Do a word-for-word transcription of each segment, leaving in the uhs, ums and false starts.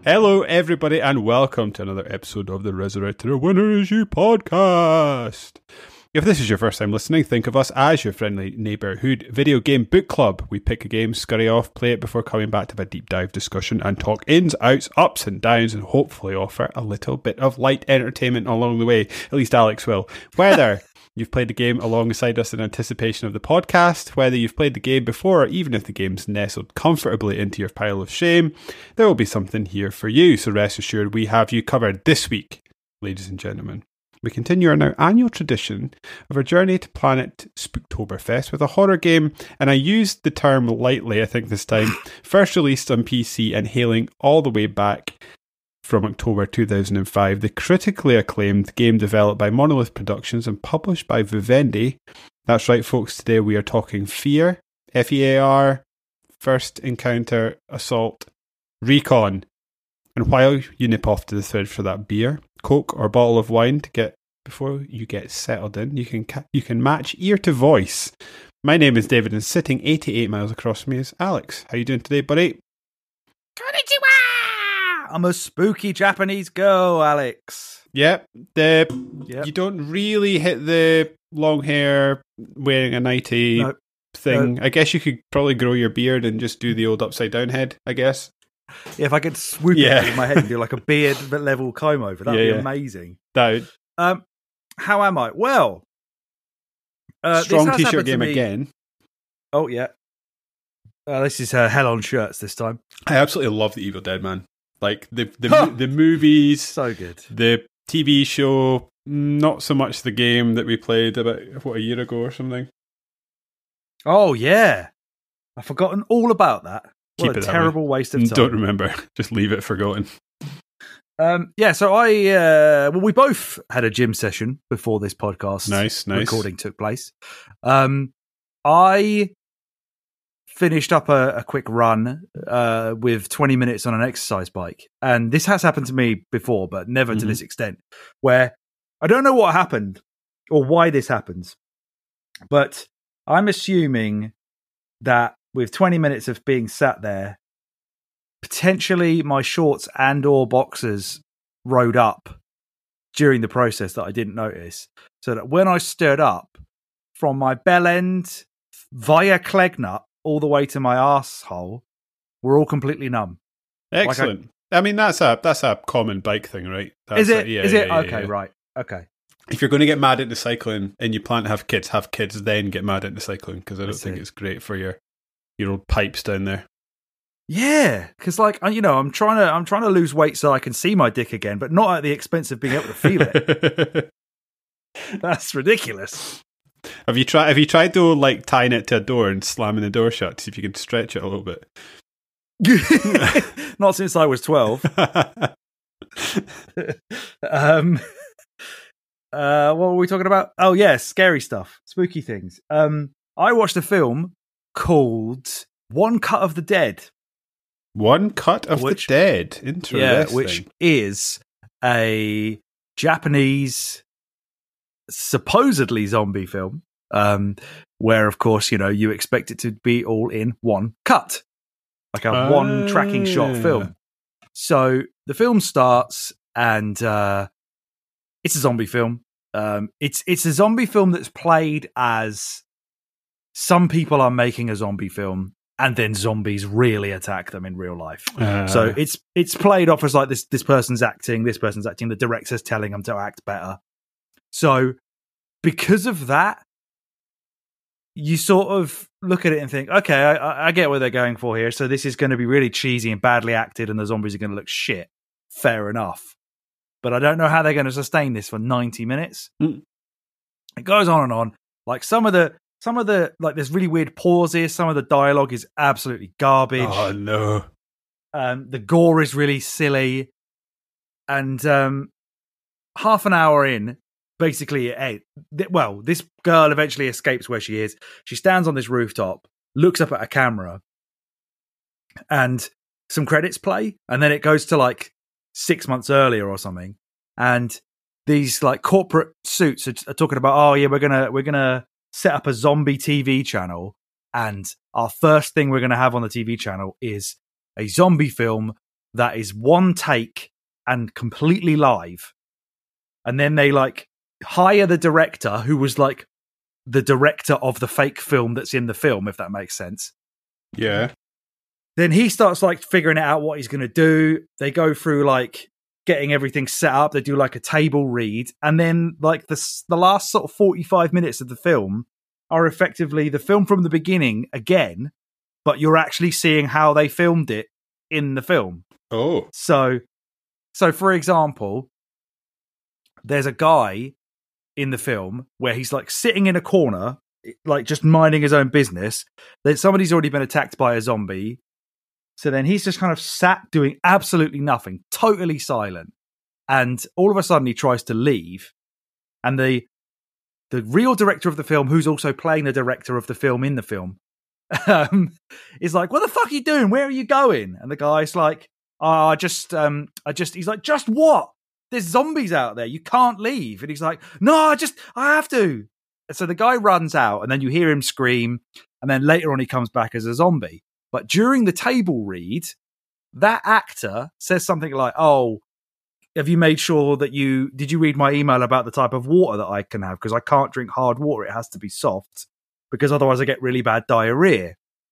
Hello, everybody, and welcome to another episode of the Resurrected A Winner Is You podcast. If this is your first time listening, think of us as your friendly neighbourhood video game book club. We pick a game, scurry off, play it before coming back to have a deep dive discussion and talk ins, outs, ups and downs, and hopefully offer a little bit of light entertainment along the way. At least Alex will. Whether you've played the game alongside us in anticipation of the podcast, whether you've played the game before, or even if the game's nestled comfortably into your pile of shame, there will be something here for you. So rest assured, we have you covered this week, ladies and gentlemen. We continue our now annual tradition of our journey to Planet Spooktoberfest with a horror game, and I used the term lightly, I think this time, first released on P C and hailing all the way back from October two thousand five, the critically acclaimed game developed by Monolith Productions and published by Vivendi. That's right, folks, today we are talking Fear, F E A R, First Encounter, Assault, Recon. And while you nip off to the fridge for that beer, Coke or bottle of wine to get before you get settled in, you can ca- you can match ear to voice. My name is David, and sitting eighty-eight miles across from me is Alex. How you doing today, buddy? Konnichiwa! I'm a spooky Japanese girl, Alex. Yep. The Yep. You don't really hit the long hair, wearing a nightie No. thing. No. I guess you could probably grow your beard and just do the old upside down head, I guess. If I could swoop Yeah. it over my head and do like a beard level comb over, that'd Yeah, be yeah. amazing. That would- Um, how am I? Well, uh, this strong has t-shirt happened to game me- again. Oh yeah. Uh, this is uh, hell on shirts this time. I absolutely love the Evil Dead, man. Like the the Huh. the movies, So good. the T V show, not so much the game that we played about what a year ago or something. Oh yeah, I've forgotten all about that. What Keep a it that terrible waste of time. Don't remember. Just leave it forgotten. Um, yeah, so I uh, well, we both had a gym session before this podcast Nice, nice. recording took place. Um, I finished up a, a quick run uh, with twenty minutes on an exercise bike, and this has happened to me before, but never Mhm. to this extent. Where I don't know what happened or why this happens, but I'm assuming that with twenty minutes of being sat there, potentially my shorts and or boxers rode up during the process that I didn't notice. So that when I stood up from my bell end via Clegnut all the way to my arsehole, we're all completely numb. Excellent. I, mean, that's a that's a common bike thing, right? That's Is it? a- yeah, Is yeah, it? yeah, okay, yeah. right. Okay. If you're going to get mad into cycling and you plan to have kids, have kids, then get mad into cycling, because I don't I think see. it's great for your your old pipes down there. Yeah, because like I- you know, I'm trying to I'm trying to lose weight so I can see my dick again, but not at the expense of being able to feel it. That's ridiculous. Have you tried? Have you tried though, like tying it to a door and slamming the door shut to see if you can stretch it a little bit? Not since I was twelve. um, uh, what were we talking about? Oh, yeah, scary stuff, spooky things. Um, I watched a film called One Cut of the Dead. One cut of Which- the dead. Interesting. Yeah, which is a Japanese, supposedly zombie film, um, where, of course, you know, you expect it to be all in one cut, like a one tracking shot Ah. film. So the film starts, and uh, it's a zombie film. Um, it's it's a zombie film that's played as some people are making a zombie film, and then zombies really attack them in real life. Uh, So it's it's played off as like this this person's acting, this person's acting, the director's telling them to act better. So because of that, you sort of look at it and think, okay, I, I get what they're going for here. So this is going to be really cheesy and badly acted, and the zombies are going to look shit. Fair enough. But I don't know how they're going to sustain this for ninety minutes. Mm. It goes on and on. Like some of the some of the like there's really weird pauses. Some of the dialogue is absolutely garbage. oh no. Um, the gore is really silly, and um, half an hour in, basically, eh, th- well, this girl eventually escapes where she is. She stands on this rooftop, looks up at a camera, and some credits play, and then it goes to like six months earlier or something, and these like corporate suits are, are talking about, oh yeah, we're gonna we're gonna set up a zombie T V channel, and our first thing we're gonna have on the T V channel is a zombie film that is one take and completely live. And then they like hire the director who was like the director of the fake film that's in the film, if that makes sense. Yeah. Then he starts like figuring out what he's going to do. They go through like getting everything set up. They do like a table read. And then like the, the last sort of forty-five minutes of the film are effectively the film from the beginning again, but you're actually seeing how they filmed it in the film. Oh. So, so for example, there's a guy in the film where he's like sitting in a corner, like just minding his own business. Then somebody's already been attacked by a zombie. So then he's just kind of sat doing absolutely nothing, totally silent. And all of a sudden he tries to leave. And the the real director of the film, who's also playing the director of the film in the film, um, is like, what the fuck are you doing? Where are you going? And the guy's like, oh, I just, um, I just, he's like, just what? There's zombies out there. You can't leave. And he's like, no, I just, I have to. And so the guy runs out and then you hear him scream. And then later on he comes back as a zombie. But during the table read, that actor says something like, oh, have you made sure that you, did you read my email about the type of water that I can have? Because I can't drink hard water. It has to be soft because otherwise I get really bad diarrhea.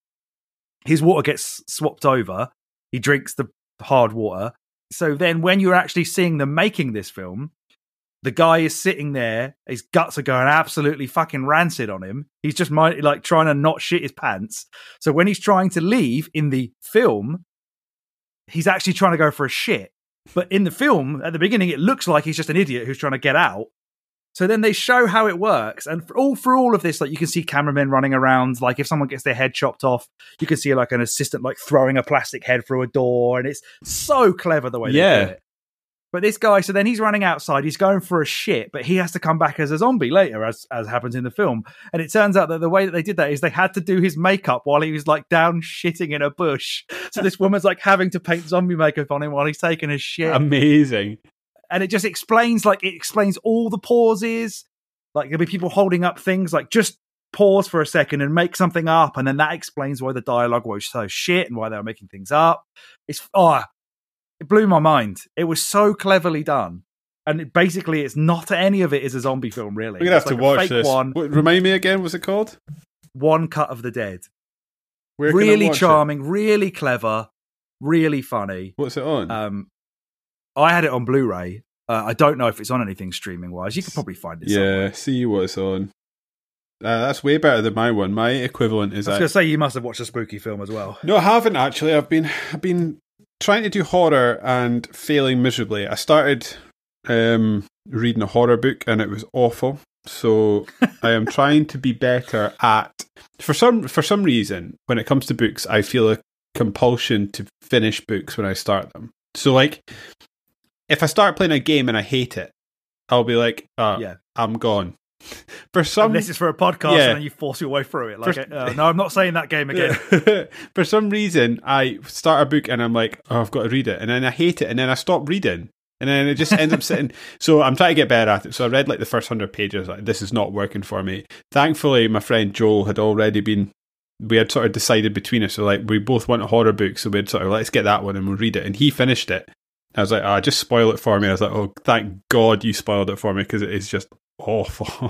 His water gets swapped over. He drinks the hard water. So then when you're actually seeing them making this film, the guy is sitting there, his guts are going absolutely fucking rancid on him. He's just like trying to not shit his pants. So when he's trying to leave in the film, he's actually trying to go for a shit. But in the film, at the beginning, it looks like he's just an idiot who's trying to get out. So then they show how it works. And for all through all of this, like you can see cameramen running around. Like if someone gets their head chopped off, you can see like an assistant like throwing a plastic head through a door. And it's so clever the way they yeah. do it. But this guy, so then he's running outside, he's going for a shit, but he has to come back as a zombie later, as as happens in the film. And it turns out that the way that they did that is they had to do his makeup while he was like down shitting in a bush. So this woman's like having to paint zombie makeup on him while he's taking a shit. Amazing. And it just explains, like, it explains all the pauses. Like there'll be people holding up things, like just pause for a second and make something up. And then that explains why the dialogue was so shit and why they were making things up. It's, oh, it blew my mind. It was so cleverly done. And it, basically, it's not any of it is a zombie film, really. We're going to have it's to like watch this. One, what, remind me again, what's it called? One Cut of the Dead. Where can I really watch charming, it? really clever, really funny. What's it on? Um, I had it on Blu-ray. Uh, I don't know if it's on anything streaming-wise. You could probably find it yeah, somewhere. see what it's on. Uh, that's way better than my one. My equivalent is... I was going to say, you must have watched a spooky film as well. No, I haven't, actually. I've been... I've been trying to do horror and failing miserably. I started um, reading a horror book and it was awful. So I am trying to be better at... For some for some reason, when it comes to books, I feel a compulsion to finish books when I start them. So like, if I start playing a game and I hate it, I'll be like, oh, yeah. I'm gone. For some, and this is for a podcast, yeah. And then you force your way through it. Like, for, uh, no, I'm not saying that game again. For some reason, I start a book and I'm like, oh, I've got to read it, and then I hate it, and then I stop reading, and then it just ends up sitting. So I'm trying to get better at it. So I read like the first hundred pages. Like, this is not working for me. Thankfully, my friend Joel had already been. We had sort of decided between us. So like, we both want a horror book, so we'd sort of let's get that one and we'll read it. And he finished it. I was like, oh, just spoil it for me. I was like, oh, thank God you spoiled it for me because it is just awful.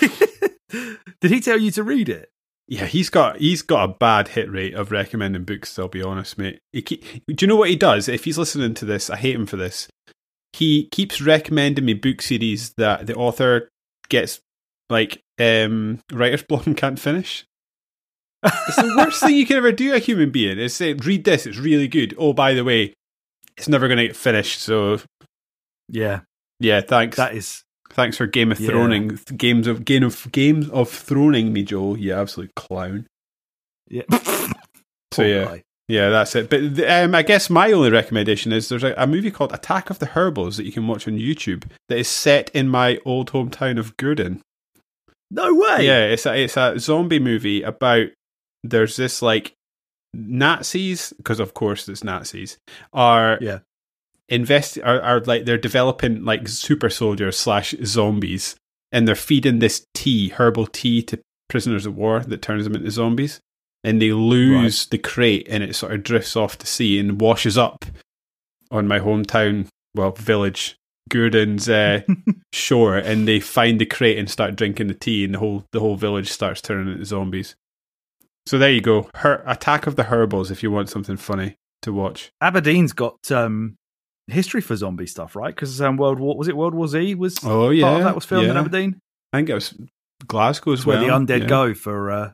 Did he tell you to read it? Yeah, he's got he's got a bad hit rate of recommending books, I'll be honest, mate. He keep, do you know what he does? If he's listening to this, I hate him for this. He keeps recommending me book series that the author gets, like, um, writer's block and can't finish. It's the worst thing you can ever do, a human being, is say, read this, it's really good. Oh, by the way, it's never going to get finished, so... Yeah. Yeah, thanks. That is... Thanks for Game of yeah. Throning, games of game of games of Throning me, Joel. You absolute clown. Yeah. So yeah, guy. yeah, that's it. But um, I guess my only recommendation is there's a, a movie called Attack of the Herbals that you can watch on YouTube that is set in my old hometown of Gurdon. No way. Yeah, it's a it's a zombie movie about there's this like Nazis, because of course it's Nazis, are yeah. invest are, are like they're developing like super soldiers slash zombies, and they're feeding this tea, herbal tea, to prisoners of war that turns them into zombies, and they lose right. the crate, and it sort of drifts off to sea and washes up on my hometown, well, village, Gurdon's uh, shore, and they find the crate and start drinking the tea, and the whole the whole village starts turning into zombies. So there you go. Her- Attack of the Herbals, if you want something funny to watch. Aberdeen's got um, history for zombie stuff, right? Because um, World War was it World War Z was oh yeah part of that was filmed yeah. in Aberdeen. I think it was Glasgow as It's well. where the undead yeah. go for uh,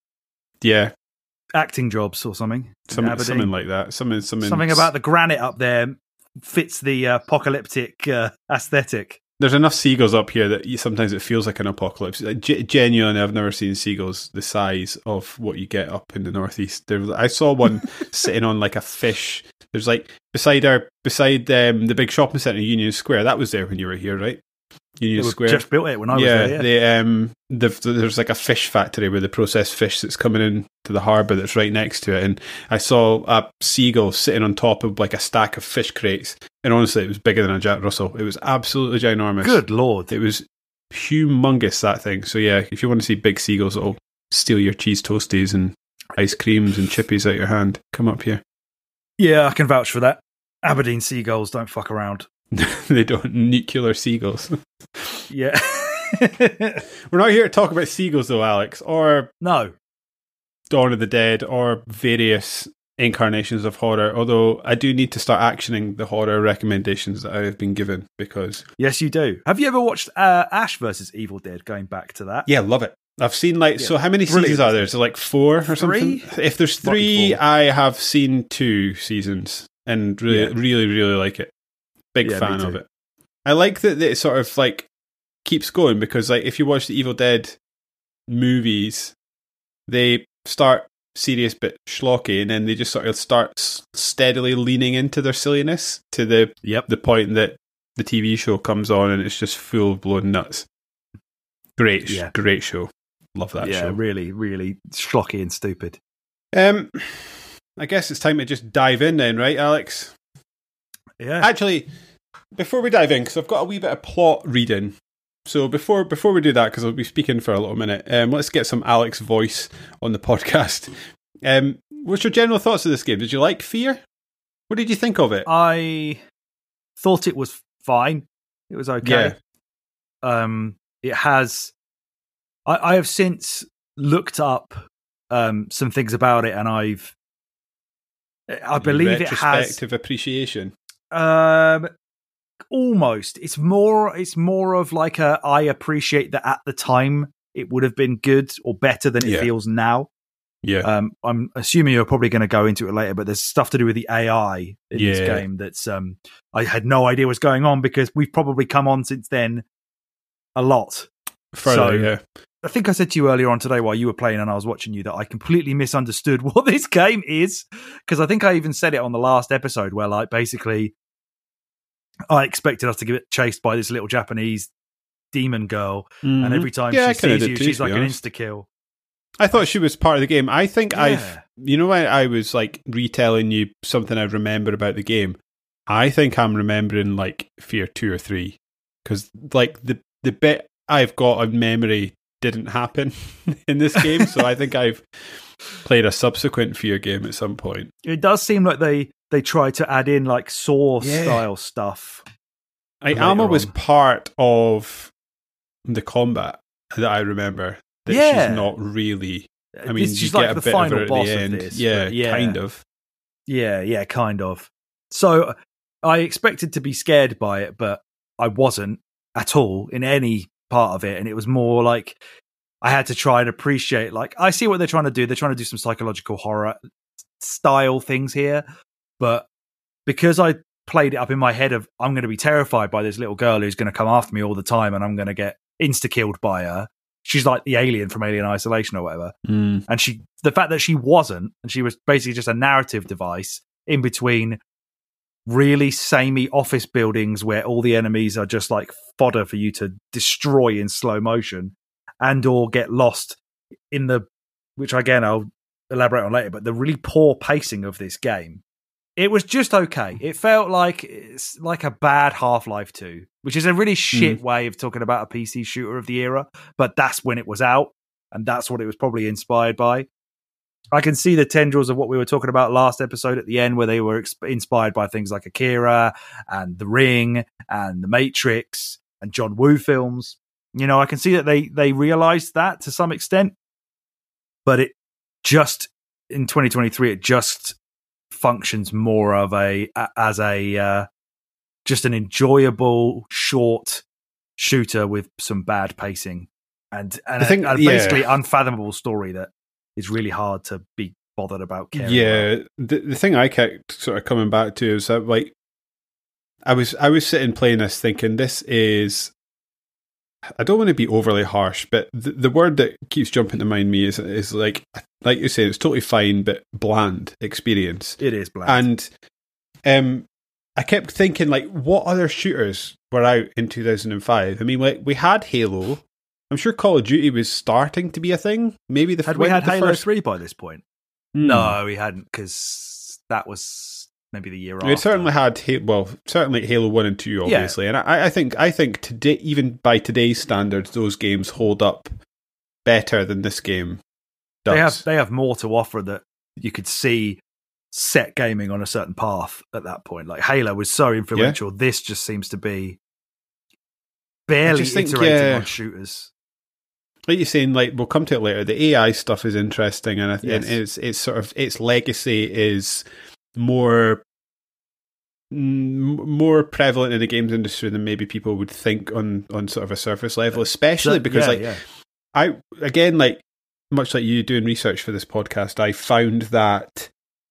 yeah acting jobs or something. something, something like that. Something something something about the granite up there fits the uh, apocalyptic uh, aesthetic. There's enough seagulls up here that you, sometimes it feels like an apocalypse. Like, g- genuinely, I've never seen seagulls the size of what you get up in the northeast. There, I saw one sitting on like a fish. There's like beside our beside um, the big shopping centre, Union Square. That was there when you were here, right? Union They Square. just built it when I was yeah, there. Yeah, they, um, the, there's like a fish factory where they process fish that's coming in to the harbour that's right next to it. And I saw a seagull sitting on top of like a stack of fish crates. And honestly, it was bigger than a Jack Russell. It was absolutely ginormous. Good Lord. It was humongous, that thing. So yeah, if you want to see big seagulls that'll steal your cheese toasties and ice creams and chippies out your hand, come up here. Yeah, I can vouch for that. Aberdeen seagulls don't fuck around. They don't. Nuclear seagulls. Yeah. We're not here to talk about seagulls though, Alex, or No. Dawn of the Dead, or various incarnations of horror, although I do need to start actioning the horror recommendations that I have been given, because Yes, you do. Have you ever watched uh, Ash versus Evil Dead, going back to that? yeah, love it. I've seen like, Yeah. so how many Brilliant. seasons are there? Is it like four or Three? something? If there's Fucking three, four. I have seen two seasons and really, Yeah. really, really like it. Big Yeah, fan me of too. it. I like that it sort of like keeps going, because like if you watch the Evil Dead movies, they start serious but schlocky, and then they just sort of start s- steadily leaning into their silliness to the Yep. the point that the T V show comes on and it's just full blown nuts. Great, sh- Yeah. great show. Love that yeah, show. really, really schlocky and stupid. Um, I guess it's time to just dive in then, right, Alex? Yeah. Actually, before we dive in, because I've got a wee bit of plot reading. So before before we do that, because I'll be speaking for a little minute, um, let's get some Alex voice on the podcast. Um, what's your general thoughts of this game? Did you like Fear? What did you think of it? I thought it was fine. It was okay. Um, it has. I, I have since looked up um, some things about it, and I've. I believe it has Retrospective appreciation. um, almost. It's more. It's more of like a. I appreciate that at the time it would have been good or better than it Yeah. feels now. Yeah. Um, I'm assuming you're probably going to go into it later, but there's stuff to do with the A I in this Yeah. game that's um, I had no idea was going on, because we've probably come on since then a lot. Further, so- yeah. I think I said to you earlier on today while you were playing and I was watching you that I completely misunderstood what this game is, because I think I even said it on the last episode where, like, basically I expected us to get chased by this little Japanese demon girl, and every time Yeah, I she kinda sees did you, too, she's to be like an honest. insta kill. I thought she was part of the game. I think Yeah. I've, you know, I, I was like retelling you something I remember about the game. I think I'm remembering like Fear two or three, because like the the bit I've got of memory didn't happen in this game. So I think I've played a subsequent Fear game at some point. It does seem like they they try to add in like Saw Yeah. style stuff. I, Later Alma was on. part of the combat that I remember. That Yeah. she's not really. I mean, This- you she's get like a the bit final of her at boss the of end. this, yeah, but yeah. kind of. Yeah, yeah, kind of. So I expected to be scared by it, but I wasn't at all in any part of it. And it was more like I had to try and appreciate, like, I see what they're trying to do. They're trying to do some psychological horror style things here. But because I played it up in my head of, I'm going to be terrified by this little girl who's going to come after me all the time and I'm going to get insta-killed by her. She's like the alien from Alien Isolation or whatever. Mm. And she, the fact that she wasn't, and she was basically just a narrative device in between really samey office buildings where all the enemies are just like fodder for you to destroy in slow motion, and or get lost in the, which again I'll elaborate on later, but the really poor pacing of this game. It was just okay. It felt like it's like a bad Half-Life two, which is a really shit way of talking about a P C shooter of the era, but that's when it was out, and that's what it was probably inspired by. I can see the tendrils of what we were talking about last episode at the end, where they were exp- inspired by things like Akira and The Ring and The Matrix and John Woo films. You know, I can see that they they realized that to some extent, but it just in twenty twenty-three it just functions more of a as a uh, just an enjoyable short shooter with some bad pacing and and, I think, a, a yeah. basically unfathomable story that is really hard to be bothered about caring Yeah, about. the the thing I kept sort of coming back to is that, like, I was I was sitting playing this thinking this is, I don't want to be overly harsh, but the, the word that keeps jumping to mind me is is like like you say, it's totally fine but bland experience. It is bland. And um, I kept thinking, like, what other shooters were out in two thousand five? I mean, like, we had Halo. I'm sure Call of Duty was starting to be a thing. Maybe the had we had the Halo first... three by this point? Hmm. No, we hadn't, because that was maybe the year after. It certainly had, well, certainly Halo one and two, obviously, yeah. and I, I think I think today, even by today's standards, those games hold up better than this game does. They have they have more to offer that you could see set gaming on a certain path at that point. Like Halo was so influential. Yeah. This just seems to be barely think, iterating yeah. on shooters. Like you're saying, like, we'll come to it later. The A I stuff is interesting, and, I th- Yes. and it's it's sort of its legacy is more m- more prevalent in the games industry than maybe people would think on on sort of a surface level, especially So- because yeah, like yeah. I again, like, much like you doing research for this podcast, I found that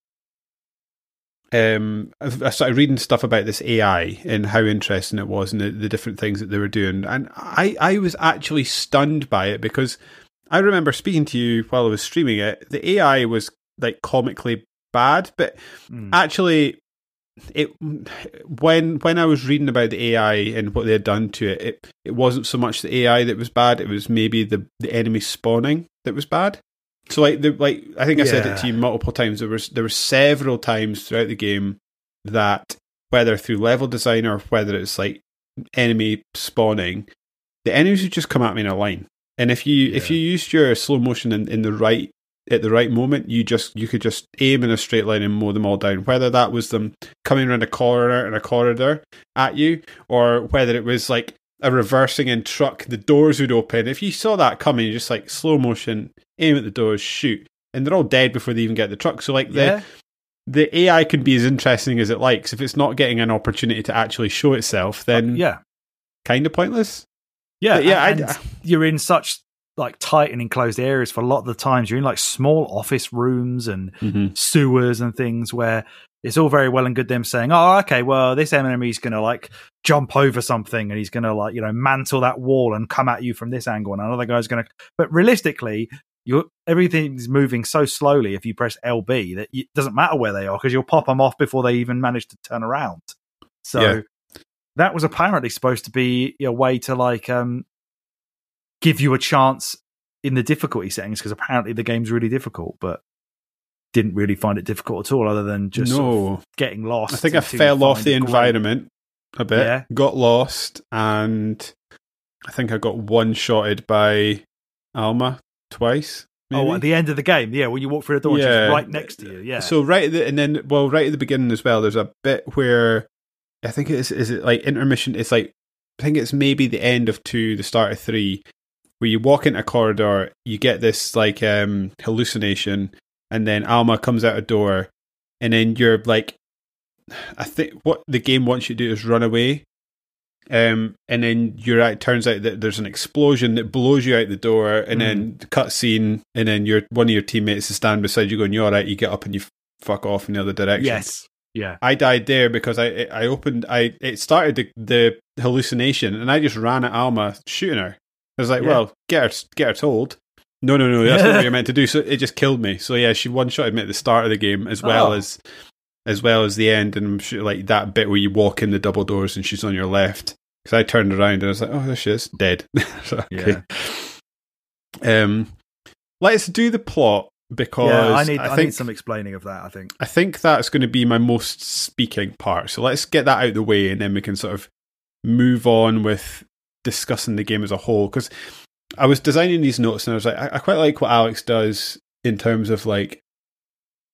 um I started reading stuff about this A I and how interesting it was and the, the different things that they were doing, and I, I was actually stunned by it, because I remember speaking to you while I was streaming it. The A I was like comically bad, but Mm. actually it when when I was reading about the A I and what they had done to it, it, it wasn't so much the A I that was bad, it was maybe the, the enemy spawning that was bad. So like the like I think I said it Yeah. to you multiple times. There was there were several times throughout the game that, whether through level design or whether it's like enemy spawning, the enemies would just come at me in a line. And if you if Yeah. you used your slow motion in, in the right at the right moment, you just you could just aim in a straight line and mow them all down. Whether that was them coming around a corner in a corridor at you, or whether it was like a reversing in truck, the doors would open. If you saw that coming, you just like slow motion, aim at the doors, shoot, and they're all dead before they even get the truck. So like Yeah. the the A I can be as interesting as it likes. If it's not getting an opportunity to actually show itself, then Yeah. kind of pointless. Yeah, But yeah, and, I- and you're in such like tight and enclosed areas for a lot of the times. You're in like small office rooms and Mm-hmm. sewers and things where it's all very well and good them saying, "Oh, okay, well, this enemy's going to like jump over something and he's going to like, you know, mantle that wall and come at you from this angle, and another guy's going to." But realistically, you everything's moving so slowly if you press L B that it doesn't matter where they are, because you'll pop them off before they even manage to turn around. So Yeah. that was apparently supposed to be a way to like um give you a chance in the difficulty settings, because apparently the game's really difficult, but didn't really find it difficult at all, other than just No. sort of getting lost. I think I until you fell off find the a great- environment a bit, Yeah. got lost, and I think I got one-shotted by Alma twice. Maybe. Oh, at the end of the game, yeah, when you walk through the door, Yeah. she's right next to you. Yeah, So right at the, and then well, right at the beginning as well, there's a bit where I think it is is it like intermission. It's like I think it's maybe the end of two, the start of three, where you walk into a corridor, you get this like um hallucination, and then Alma comes out a door, and then you're like, I think what the game wants you to do is run away. Um, and then you're it turns out that there's an explosion that blows you out the door, and Mm. then cutscene, and then your one of your teammates is standing beside you, going, "You're all right." You get up and you f- fuck off in the other direction. yes, yeah, I died there because I I opened I it started the, the hallucination, and I just ran at Alma shooting her. I was like, Yeah. "Well, get her get her told." No, no, no, that's not what you're meant to do. So it just killed me. So yeah, she one shotted me at the start of the game as well Oh. as as well as the end, and I'm sure, like that bit where you walk in the double doors and she's on your left. Because I turned around and I was like, "Oh, there she is, dead." So, okay. Um, let's do the plot because yeah. I need I, I, think need some explaining of that. I think. I think that's going to be my most speaking part. So let's get that out of the way, and then we can sort of move on with discussing the game as a whole. Because I was designing these notes, and I was like, I, I quite like what Alex does in terms of like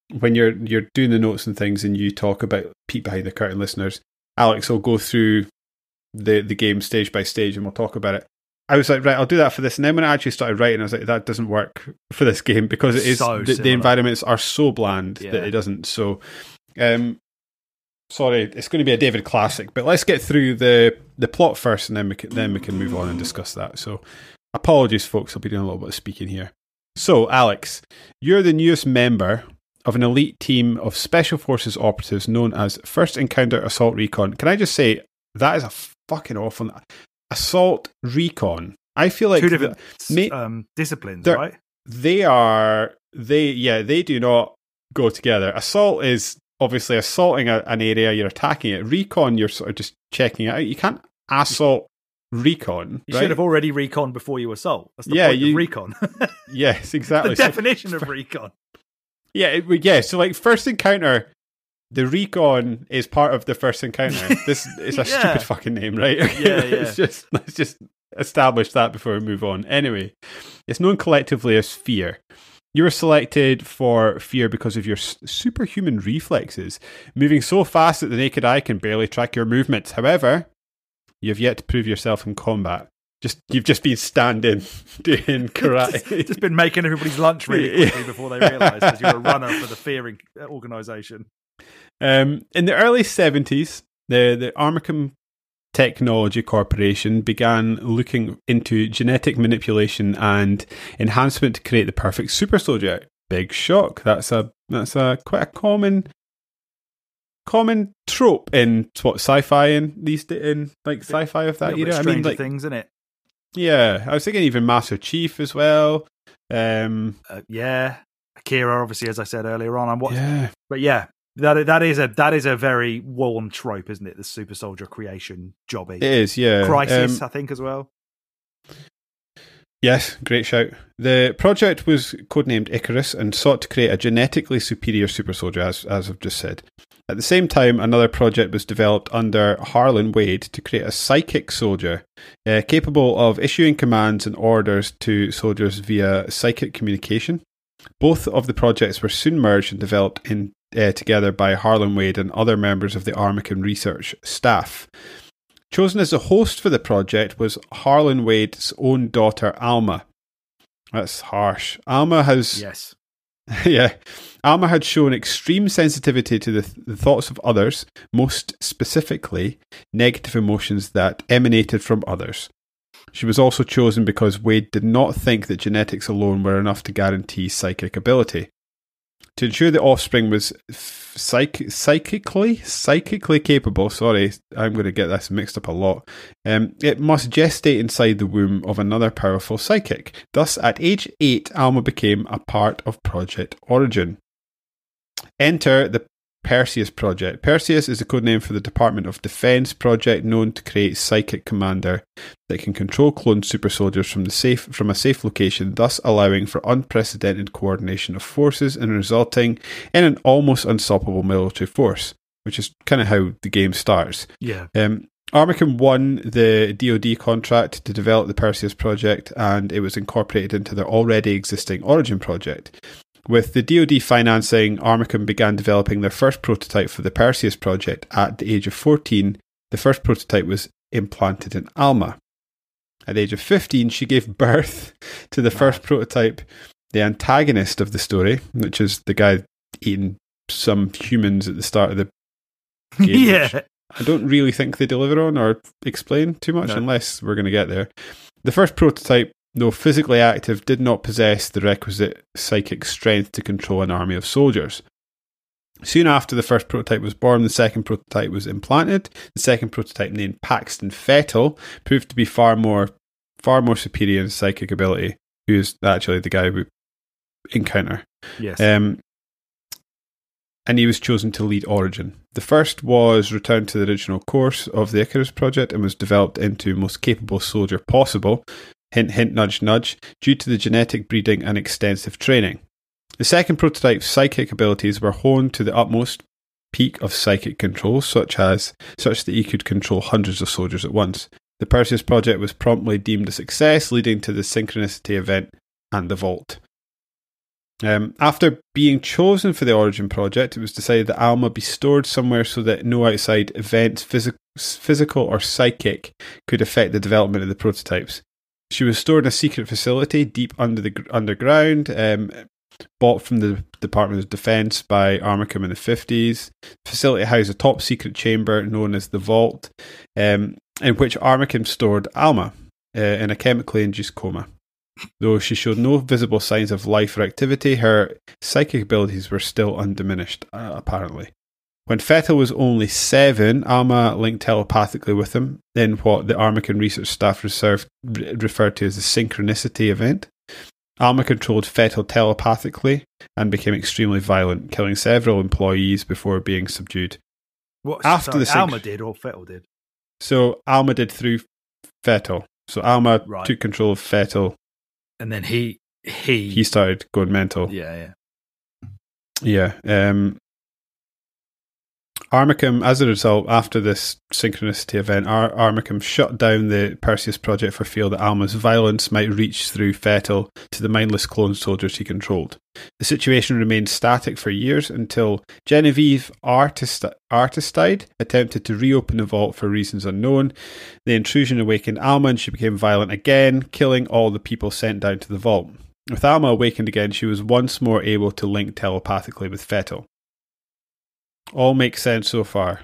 when you're you're doing the notes and things, and you talk about peek behind the curtain, listeners, Alex will go through the the game stage by stage, and we'll talk about it. I was like, right, I'll do that for this, and then when I actually started writing, I was like, that doesn't work for this game because it is So the, the similar. environments are so bland Yeah. that it doesn't. So, um, sorry, it's going to be a David classic, but let's get through the the plot first, and then we can, then we can move on and discuss that. So, apologies, folks, I'll be doing a little bit of speaking here. So, Alex, you're the newest member of an elite team of Special Forces operatives known as First Encounter Assault Recon. Can I just say, that is a fucking awful... Assault Recon. I feel like... Two different the, um, disciplines, they're- right? they are... They, yeah, they do not go together. Assault is obviously assaulting a, an area, you're attacking it. Recon, you're sort of just checking it out. You can't assault recon, You right? should have already recon before you assault. That's the Yeah, point you- of recon. Yes, exactly. The So- definition of recon. Yeah, it, yeah. So, like, first encounter, the recon is part of the first encounter. This is a Yeah. stupid fucking name, right? Yeah, yeah. It's just let's just establish that before we move on. Anyway, it's known collectively as Fear. You were selected for Fear because of your s- superhuman reflexes, moving so fast that the naked eye can barely track your movements. However, you have yet to prove yourself in combat. Just you've just been standing doing karate. just, just been making everybody's lunch really quickly before they realised because you're a runner for the fearing organisation. Um, in the early seventies, the, the Armicum Technology Corporation began looking into genetic manipulation and enhancement to create the perfect super soldier. Big shock. That's a that's a quite a common common trope in what sci-fi in these in like sci-fi of that Little bit era. I mean, Stranger like Things, isn't it? yeah, I was thinking even Master Chief as well. Um, Uh, yeah, Akira, obviously, as I said earlier on. I'm watching, yeah. but yeah, that that is a that is a very warm trope, isn't it? The super soldier creation jobby. It is, yeah. Crisis, Um, I think, as well. Yes, great shout. The project was codenamed Icarus and sought to create a genetically superior super soldier, as, as I've just said. At the same time, another project was developed under Harlan Wade to create a psychic soldier, uh, capable of issuing commands and orders to soldiers via psychic communication. Both of the projects were soon merged and developed in uh, together by Harlan Wade and other members of the Armicum research staff. Chosen as the host for the project was Harlan Wade's own daughter, Alma. That's harsh. Alma has... Yes. yeah. Alma had shown extreme sensitivity to the, th- the thoughts of others, most specifically, negative emotions that emanated from others. She was also chosen because Wade did not think that genetics alone were enough to guarantee psychic ability. To ensure the offspring was f- psych- psychically psychically capable, sorry, I'm going to get this mixed up a lot, um, it must gestate inside the womb of another powerful psychic. Thus, at age eight, Alma became a part of Project Origin. Enter the Perseus Project. Perseus is a codename for the Department of Defense project known to create psychic commander that can control cloned super soldiers from the safe from a safe location, thus allowing for unprecedented coordination of forces and resulting in an almost unstoppable military force, which is kind of how the game starts. Yeah. Um, Armicum won the D O D contract to develop the Perseus project, and it was incorporated into their already existing Origin project. With the D O D financing, Armicum began developing their first prototype for the Perseus project at the age of fourteen. The first prototype was implanted in Alma. At the age of fifteen, she gave birth to the first prototype, the antagonist of the story, which is the guy eating some humans at the start of the game. Yeah. which I don't really think they deliver on or explain too much, No. unless we're going to get there. The first prototype, though physically active, did not possess the requisite psychic strength to control an army of soldiers. Soon after the first prototype was born, the second prototype was implanted. The second prototype, named Paxton Fettel, proved to be far more far more superior in psychic ability, who is actually the guy we encounter. Yes. Um, and he was chosen to lead Origin. The first was returned to the original course of the Icarus project and was developed into most capable soldier possible, hint hint nudge nudge, due to the genetic breeding and extensive training. The second prototype's psychic abilities were honed to the utmost peak of psychic control, such as such that he could control hundreds of soldiers at once. The Perseus project was promptly deemed a success, leading to the Synchronicity event and the Vault. Um, after being chosen for the Origin project, it was decided that Alma be stored somewhere so that no outside events, phys- physical or psychic, could affect the development of the prototypes. She was stored in a secret facility deep under the underground, um, bought from the Department of Defense by Armicom in the fifties. The facility housed a top secret chamber known as the Vault, um, in which Armicom stored Alma uh, in a chemically induced coma. Though she showed no visible signs of life or activity, her psychic abilities were still undiminished, uh, apparently. When Fettel was only seven, Alma linked telepathically with him in what the Armicom research staff reserved, referred to as the synchronicity event. Alma controlled Fettel telepathically and became extremely violent, killing several employees before being subdued. What, After sorry, the synch- Alma did or Fettel did? So Alma did through Fettel. So Alma Right. took control of Fettel. And then he he He started going mental. yeah yeah Yeah. Um, Armicom, as a result, after this synchronicity event, Ar- Armicom shut down the Perseus project for fear that Alma's violence might reach through Fettel to the mindless clone soldiers he controlled. The situation remained static for years until Genevieve Artist- Artistide attempted to reopen the vault for reasons unknown. The intrusion awakened Alma and she became violent again, killing all the people sent down to the vault. With Alma awakened again, she was once more able to link telepathically with Fettel. All makes sense so far.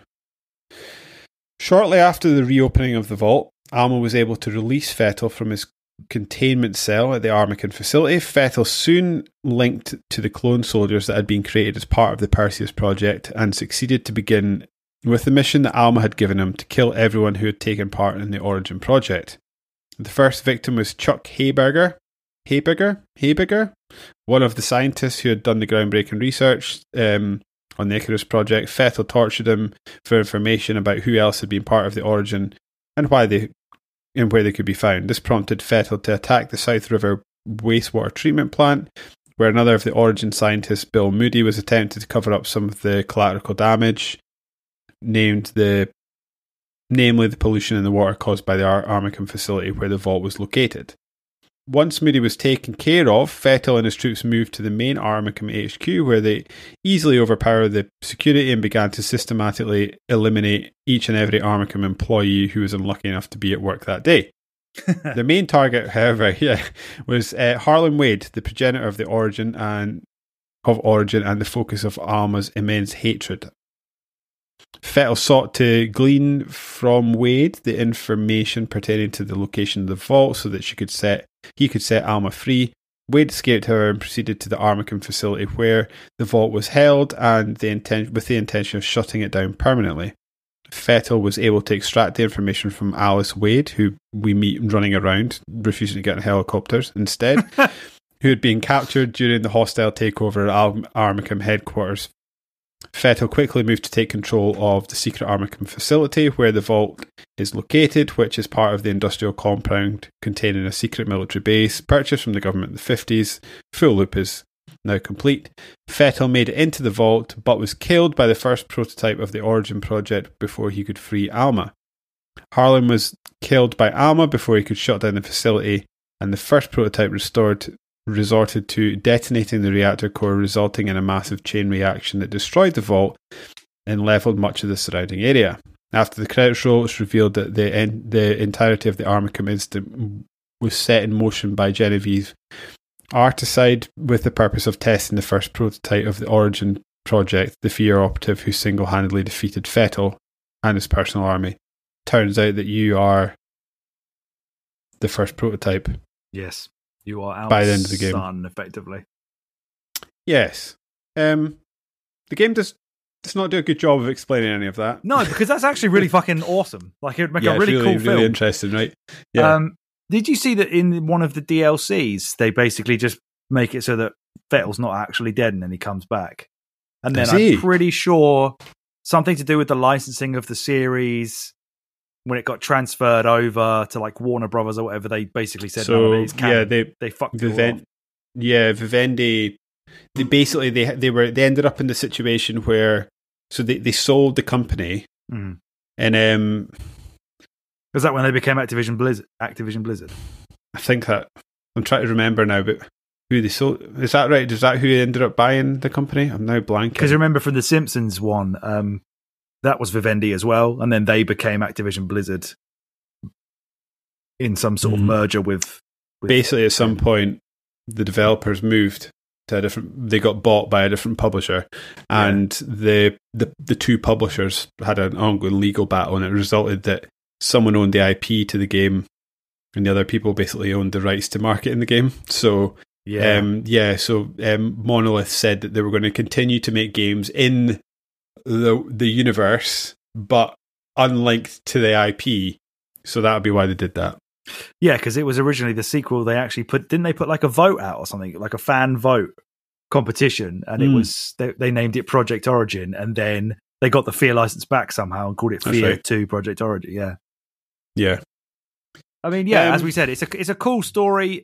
Shortly after the reopening of the vault, Alma was able to release Fettel from his containment cell at the Armicom facility. Fettel soon linked to the clone soldiers that had been created as part of the Perseus project and succeeded to begin with the mission that Alma had given him to kill everyone who had taken part in the Origin project. The first victim was Chuck Hayberger, Hayberger, Hayberger, one of the scientists who had done the groundbreaking research um, on the Icarus project. Fettel tortured him for information about who else had been part of the Origin and why they and where they could be found. This prompted Fettel to attack the South River wastewater treatment plant, where another of the Origin scientists, Bill Moody, was attempting to cover up some of the collateral damage, named the namely the pollution in the water caused by the Ar- Armicom facility where the vault was located. Once Moody was taken care of, Fettel and his troops moved to the main Armicom H Q, where they easily overpowered the security and began to systematically eliminate each and every Armicom employee who was unlucky enough to be at work that day. The main target, however, yeah, was uh, Harlan Wade, the progenitor of the Origin and of Origin and the focus of Alma's immense hatred. Fettel sought to glean from Wade the information pertaining to the location of the vault so that she could set he could set Alma free. Wade escaped, however, and proceeded to the Armicom facility where the vault was held and the intent- with the intention of shutting it down permanently. Fettel was able to extract the information from Alice Wade, who we meet running around, refusing to get in helicopters instead, who had been captured during the hostile takeover at Al- Armicom headquarters. Fettel quickly moved to take control of the secret Armicom facility where the vault is located, which is part of the industrial compound containing a secret military base purchased from the government in the fifties. Full loop is now complete. Fettel made it into the vault but was killed by the first prototype of the Origin project before he could free Alma. Harlan was killed by Alma before he could shut down the facility, and the first prototype restored resorted to detonating the reactor core, resulting in a massive chain reaction that destroyed the vault and leveled much of the surrounding area. After the credits roll, it's revealed that the en- the entirety of the Armicom incident was set in motion by Genevieve Artistide with the purpose of testing the first prototype of the Origin project, the Fear operative who single-handedly defeated Fettel and his personal army. Turns out that you are the first prototype. Yes. You are Alma's by the end of the game. son, effectively. Yes. Um, the game does does not do a good job of explaining any of that. No, because that's actually really fucking awesome. Like, it would make yeah, a really, it's really cool film. really interesting, right? Yeah. Um, did you see that in one of the D L Cs, they basically just make it so that Fettel's not actually dead and then he comes back? And then I'm pretty sure something to do with the licensing of the series, when it got transferred over to like Warner Brothers or whatever, they basically said, so, no, it is canon. Yeah, they, they fucked Viven- Yeah, Vivendi, they basically, they they were they ended up in the situation where, so they, they sold the company, mm. and um, was that when they became Activision Blizzard? Activision Blizzard? I think that, I'm trying to remember now, but who they sold. Is that right? Is that who ended up buying the company? I'm now blanking. Because remember from the Simpsons one, um, that was Vivendi as well, and then they became Activision Blizzard in some sort mm. of merger with, with. Basically, at some point, the developers moved to a different. They got bought by a different publisher, and yeah. the the the two publishers had an ongoing legal battle, and it resulted that someone owned the I P to the game, and the other people basically owned the rights to market in the game. So. Yeah, um, yeah. So um, Monolith said that they were going to continue to make games in the the universe, but unlinked to the I P. So that would be why they did that. Yeah, because it was originally the sequel. They actually put didn't they put like a vote out or something, like a fan vote competition, and mm. it was they, they named it Project Origin, and then they got the Fear license back somehow and called it Fear right. Two Project Origin. Yeah, yeah. I mean, yeah, um, as we said, it's a it's a cool story.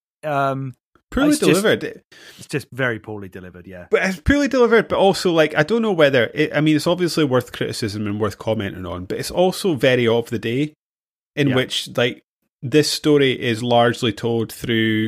Um. Poorly it's delivered. Just, it's just very poorly delivered, yeah. But it's poorly delivered, but also, like, I don't know whether... It, I mean, it's obviously worth criticism and worth commenting on, but it's also very of the day, in yeah. which, like, this story is largely told through...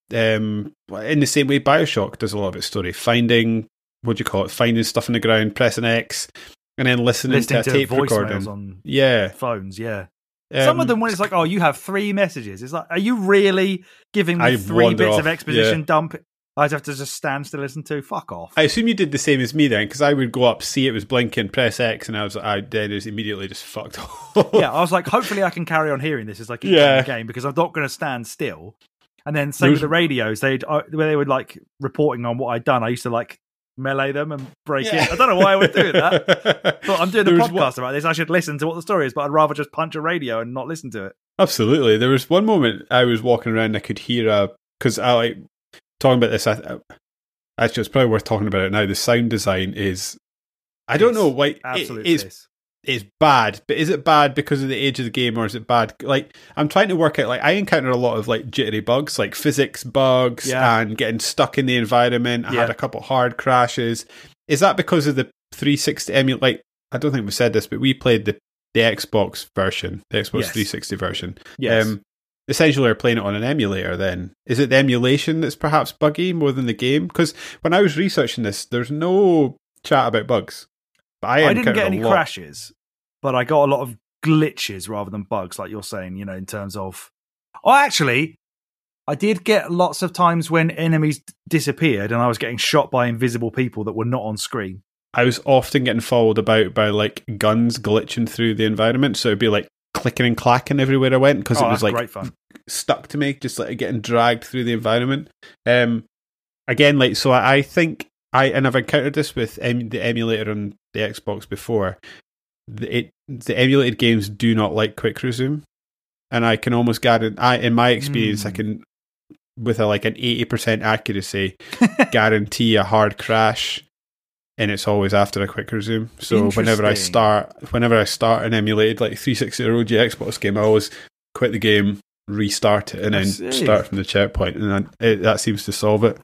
Um, in the same way Bioshock does a lot of its story. Finding... What do you call it? Finding stuff in the ground, pressing X, and then listening, listening to a to tape recording. On yeah. phones, yeah. Some um, of them, when it's like, oh, you have three messages. It's like, are you really giving me I three bits off. of exposition yeah. dump I'd have to just stand still and listen to? Fuck off. I assume you did the same as me then, because I would go up, see it was blinking, press X, and I was like, I then it was immediately just fucked off. Yeah, I was like, hopefully I can carry on hearing this as I keep yeah. playing the game, because I'm not going to stand still. And then same was... with the radios, they'd uh, where they were like reporting on what I'd done, I used to like melee them and break yeah. it. I don't know why I would do that. But I'm doing a podcast one... about this. I should listen to what the story is, but I'd rather just punch a radio and not listen to it. Absolutely. There was one moment I was walking around and I could hear a... Because I like... Talking about this, I, actually, it's probably worth talking about it now. The sound design is... I don't it's know. Like, absolute it, it's, it's bad. But is it bad because of the age of the game, or is it bad? Like, I'm trying to work out... Like, I encountered a lot of, like, jittery bugs, like physics bugs yeah. and getting stuck in the environment. I yeah. had a couple hard crashes. Is that because of the three sixty emulator? Like, I don't think we said this, but we played the, the Xbox version, the Xbox yes. three sixty version. Yes. Um, essentially, we're playing it on an emulator then. Is it the emulation that's perhaps buggy more than the game? Because when I was researching this, there's no chat about bugs. But I, I didn't get any crashes, but I got a lot of glitches rather than bugs, like you're saying, you know, in terms of... Oh, actually... I did get lots of times when enemies d- disappeared and I was getting shot by invisible people that were not on screen. I was often getting followed about by like guns glitching through the environment, so it'd be like clicking and clacking everywhere I went because oh, it was like great fun. stuck to me, just like getting dragged through the environment. Um, again, like so, I, I think I and I've encountered this with em- the emulator on the Xbox before. The, it the emulated games do not like quick resume, and I can almost guarantee. I in my experience, mm. I can. With a, like an eighty percent accuracy, guarantee a hard crash, and it's always after a quick resume. So whenever I start, whenever I start an emulated like three sixty or O G Xbox game, I always quit the game, restart it, and then start from the checkpoint, and then it, that seems to solve it.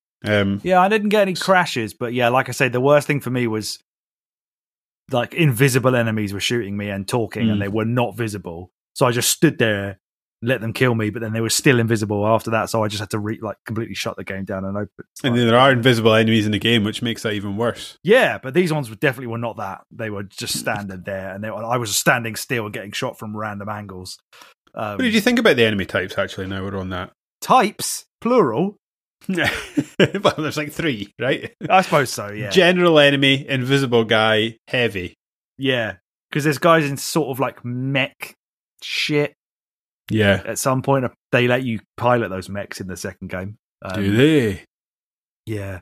Um, yeah, I didn't get any crashes, but yeah, like I said, the worst thing for me was like invisible enemies were shooting me and talking, mm. and they were not visible. So I just stood there. Let them kill me, but then they were still invisible after that, so I just had to re- like completely shut the game down and open. And then there are invisible enemies in the game, which makes that even worse. Yeah, but these ones were definitely were not that. They were just standing there, and they were, I was standing still and getting shot from random angles. Um, what did you think about the enemy types? Actually, now we're on that. Types, plural. Well, there's like three, right? I suppose so. Yeah. General enemy, invisible guy, heavy. Yeah, because there's guys in sort of like mech shit. Yeah. At some point, they let you pilot those mechs in the second game. Um, Do they? Yeah.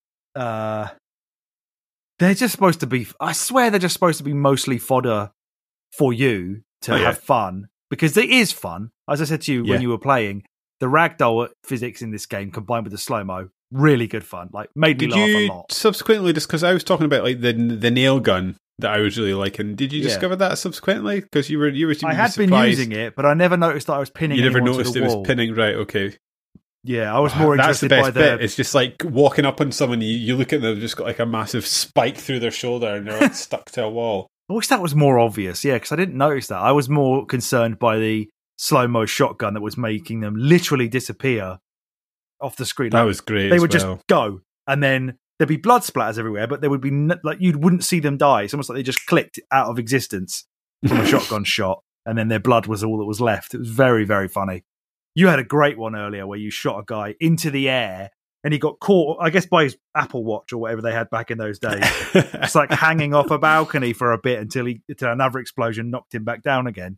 Uh, they're just supposed to be... I swear they're just supposed to be mostly fodder for you to oh, yeah. have fun. Because it is fun. As I said to you yeah. when you were playing, the ragdoll physics in this game combined with the slow-mo, really good fun. Like, made me Did laugh you a lot. Subsequently, just because I was talking about like the the nail gun that I was really liking. Did you yeah. discover that subsequently? Because you were you were. I had been using it, but I never noticed that I was pinning. You never noticed it wall. was pinning, right? Okay. Yeah, I was more oh, interested that's the best by the. bit. It's just like walking up on someone. You, you look at them, they've just got like a massive spike through their shoulder, and they're like stuck to a wall. I wish that was more obvious. Yeah, because I didn't notice that. I was more concerned by the slow mo shotgun that was making them literally disappear off the screen. That like, was great. They as would well. just go, and then there'd be blood splatters everywhere, but there would be no, like you wouldn't see them die. It's almost like they just clicked out of existence from a shotgun shot, and then their blood was all that was left. It was very, very funny. You had a great one earlier where you shot a guy into the air and he got caught, I guess, by his Apple Watch or whatever they had back in those days. It's like hanging off a balcony for a bit until he until another explosion knocked him back down again.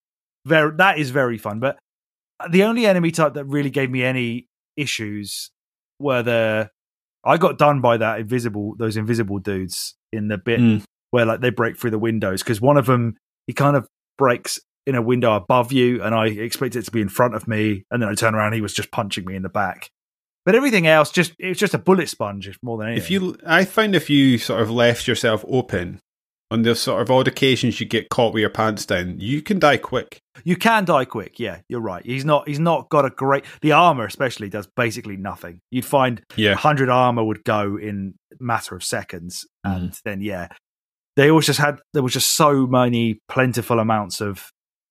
Very, that is very fun. But the only enemy type that really gave me any issues were the I got done by that invisible those invisible dudes in the bit mm. where like they break through the windows, because one of them he kind of breaks in a window above you, and I expected it to be in front of me, and then I turn around and he was just punching me in the back. But everything else, just it was just a bullet sponge more than anything. If you, I find if you sort of left yourself open on those sort of odd occasions you get caught with your pants down, you can die quick. You can die quick, yeah, you're right. He's not he's not got a great the armor especially does basically nothing. You'd find yeah. one hundred armor would go in a matter of seconds, mm. and then yeah. They always just had there was just so many plentiful amounts of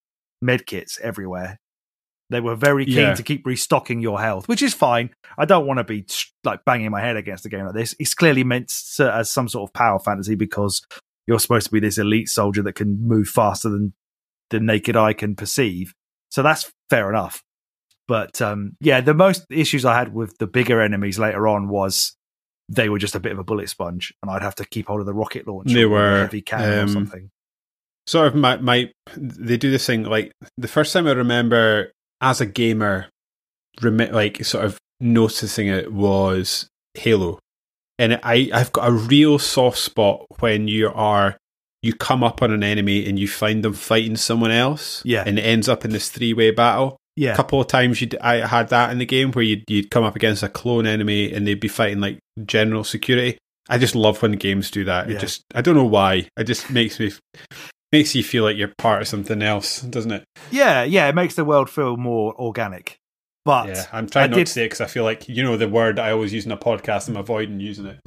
medkits everywhere. They were very keen yeah. to keep restocking your health, which is fine. I don't want to be like banging my head against a game like this. It's clearly meant to, as some sort of power fantasy, because you're supposed to be this elite soldier that can move faster than the naked eye can perceive. So that's fair enough. But um, yeah, the most issues I had with the bigger enemies later on was they were just a bit of a bullet sponge, and I'd have to keep hold of the rocket launcher. They or were a heavy cannon um, or something. Sort of my, my, they do this thing like the first time I remember as a gamer, rem- like sort of noticing it was Halo, and I I've got a real soft spot when you are you come up on an enemy and you find them fighting someone else, yeah, and it ends up in this three way battle. Yeah, a couple of times you I had that in the game where you'd you'd come up against a clone enemy and they'd be fighting like general security. I just love when games do that. Yeah. It just I don't know why. It just makes me makes you feel like you're part of something else, doesn't it? Yeah, yeah. It makes the world feel more organic. But yeah, I'm trying I not did... to say it because I feel like, you know, the word I always use in a podcast, I'm avoiding using it.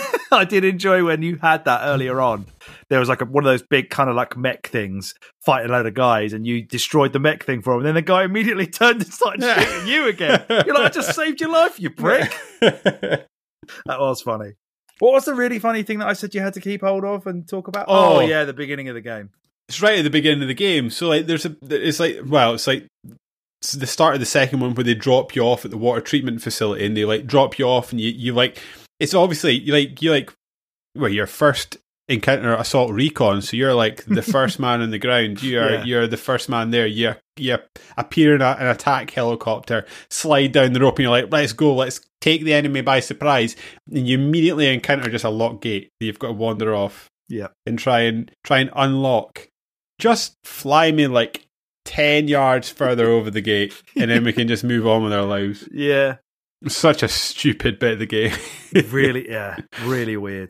I did enjoy when you had that earlier on. There was like a, one of those big kind of like mech things fighting a load of guys, and you destroyed the mech thing for him. And then the guy immediately turned and started shooting you again. You're like, I just saved your life, you prick. That was funny. What was the really funny thing that I said you had to keep hold of and talk about? Oh, oh yeah, the beginning of the game. It's right at the beginning of the game. So like, there's a, it's like, well, it's like it's the start of the second one where they drop you off at the water treatment facility, and they like drop you off, and you, you like, it's obviously you like, you like, well, your first encounter assault recon. So you're like the first man on the ground. You're, yeah. you're the first man there. You, you appear in a, an attack helicopter, slide down the rope, and you're like, let's go, let's take the enemy by surprise. And you immediately encounter just a lock gate that you've got to wander off. Yeah. And try and, try and unlock. Just fly me like ten yards further over the gate, and then we can just move on with our lives. Yeah. Such a stupid bit of the game. Really, yeah. Really weird.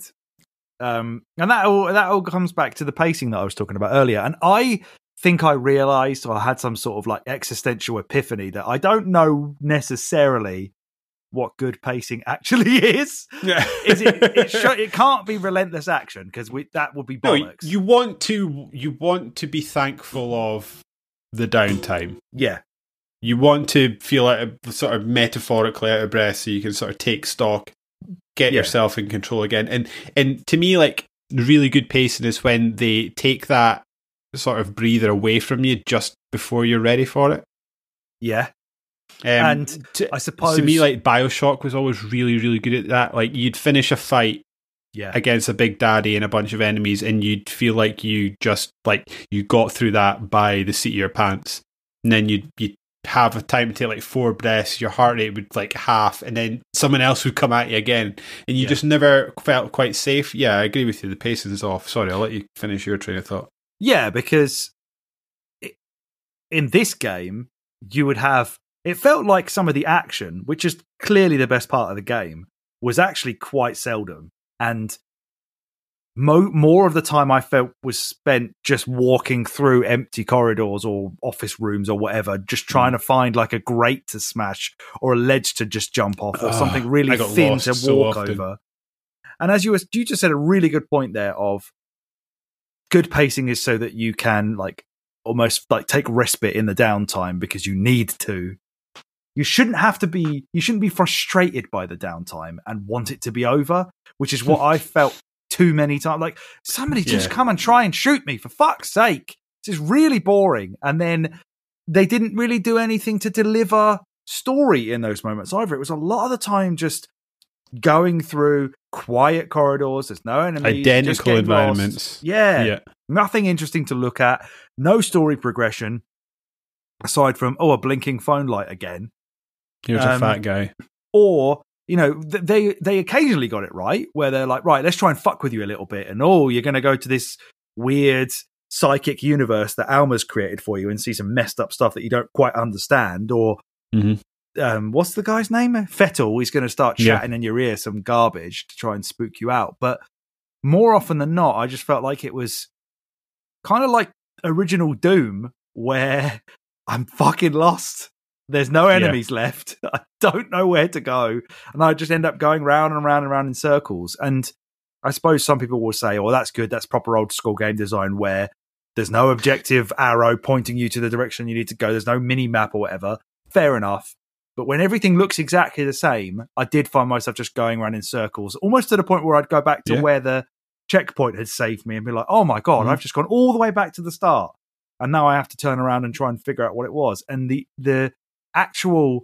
Um, and that all, that all comes back to the pacing that I was talking about earlier. And I think I realised, or I had some sort of like existential epiphany, that I don't know necessarily what good pacing actually is. Yeah. Is it? It, sh- it can't be relentless action, because we that would be bollocks. No, you want to you want to be thankful of the downtime. Yeah, you want to feel like a, sort of metaphorically out of breath, so you can sort of take stock, get yeah. yourself in control again. And and to me, like really good pacing is when they take that sort of breather away from you just before you're ready for it. Yeah. Um, and to, I suppose to me, like BioShock was always really, really good at that. Like you'd finish a fight yeah. against a big daddy and a bunch of enemies, and you'd feel like you just like you got through that by the seat of your pants, and then you'd you have a time to take like four breaths. Your heart rate would like half, and then someone else would come at you again, and you yeah. just never felt quite safe. Yeah, I agree with you. The pacing's off. Sorry, I'll let you finish your train of thought. Yeah, because it, in this game, you would have. It felt like some of the action, which is clearly the best part of the game, was actually quite seldom. And mo- more of the time I felt was spent just walking through empty corridors or office rooms or whatever, just trying mm. to find like a grate to smash or a ledge to just jump off or oh, something really thin to so walk often. over. And as you, were, you just said a really good point there of good pacing is so that you can like almost like take respite in the downtime because you need to. you shouldn't have to be, you shouldn't be frustrated by the downtime and want it to be over, which is what I felt too many times. Like, somebody just Yeah. come and try and shoot me, for fuck's sake. This is really boring. And then they didn't really do anything to deliver story in those moments either. It was a lot of the time just going through quiet corridors. There's no enemies. Identical just getting environments. lost. Yeah. Yeah. Nothing interesting to look at. No story progression. Aside from, oh, a blinking phone light again. Here's Um, a fat guy. Or, you know, th- they they occasionally got it right, where they're like, right, let's try and fuck with you a little bit. And, oh, you're going to go to this weird psychic universe that Alma's created for you and see some messed up stuff that you don't quite understand. Or, Mhm. um, what's the guy's name? Fettel. He's going to start Yeah. chatting in your ear some garbage to try and spook you out. But more often than not, I just felt like it was kind of like original Doom, where I'm fucking lost. There's no enemies left. I don't know where to go. And I just end up going round and round and round in circles. And I suppose some people will say, oh, that's good. That's proper old school game design where there's no objective arrow pointing you to the direction you need to go. There's no mini map or whatever. Fair enough. But when everything looks exactly the same, I did find myself just going around in circles, almost to the point where I'd go back to Yeah. where the checkpoint had saved me and be like, oh my God, Mhm. I've just gone all the way back to the start. And now I have to turn around and try and figure out what it was. And the the actual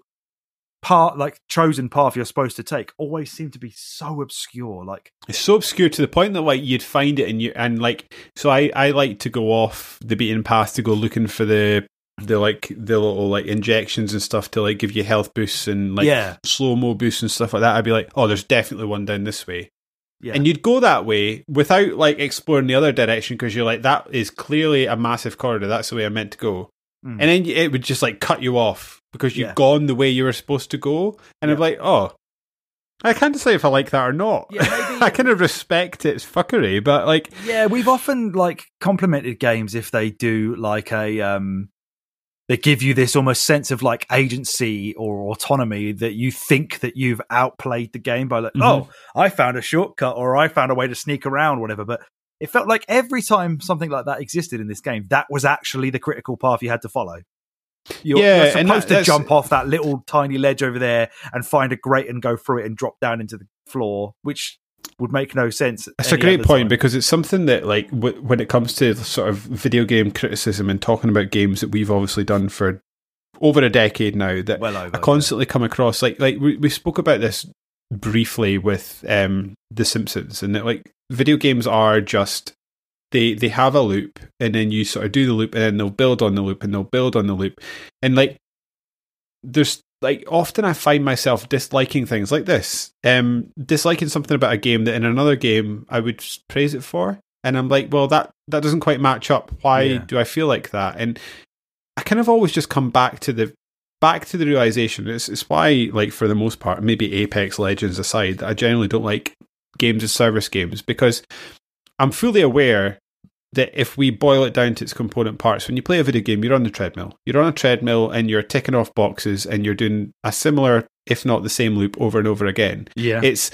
part, like chosen path you're supposed to take, always seemed to be so obscure. Like, It's so obscure to the point that like you'd find it and you and like so I, I like to go off the beaten path to go looking for the the like the little like injections and stuff to like give you health boosts and like yeah, slow mo boosts and stuff like that. I'd be like, oh, there's definitely one down this way. yeah, And you'd go that way without like exploring the other direction because you're like, that is clearly a massive corridor. That's the way I'm meant to go. Mm. And then it would just like cut you off because you've Yeah. gone the way you were supposed to go. And Yeah. I'm like, oh, I can't decide if I like that or not. Yeah, maybe- I kind of respect its fuckery, but like, yeah. We've often like complimented games if they do like a um, they give you this almost sense of like agency or autonomy that you think that you've outplayed the game by like, Mhm. oh, I found a shortcut or I found a way to sneak around, whatever. But it felt like every time something like that existed in this game, that was actually the critical path you had to follow. You're, Yeah, you're and supposed that- to that's- jump off that little tiny ledge over there and find a grate and go through it and drop down into the floor, which would make no sense. it's a any great other point time. because it's something that like w- when it comes to sort of video game criticism and talking about games that we've obviously done for over a decade now that well over. I constantly come across like like we, we spoke about this briefly with um The Simpsons and that like video games are just they they have a loop and then you sort of do the loop and then they'll build on the loop and they'll build on the loop and like there's like often I find myself disliking things like this um disliking something about a game that in another game I would just praise it for and I'm like well that that doesn't quite match up why Yeah. do I feel like that and I kind of always just come back to the back to the realization. It's, it's why, like for the most part, maybe Apex Legends aside, that I generally don't like games as service games because I'm fully aware that if we boil it down to its component parts, when you play a video game, you're on the treadmill. You're on a treadmill and you're ticking off boxes and you're doing a similar, if not the same loop over and over again. Yeah. It's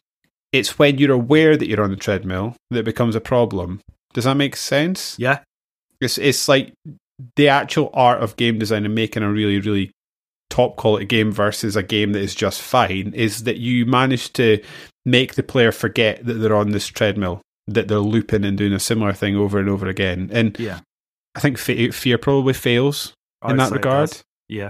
it's when you're aware that you're on the treadmill that it becomes a problem. Does that make sense? yeah. It's it's like the actual art of game design and making a really, really top quality game versus a game that is just fine is that you manage to make the player forget that they're on this treadmill, that they're looping and doing a similar thing over and over again. And Yeah. I think fe- fear probably fails in I'd that say it regard. does. Yeah.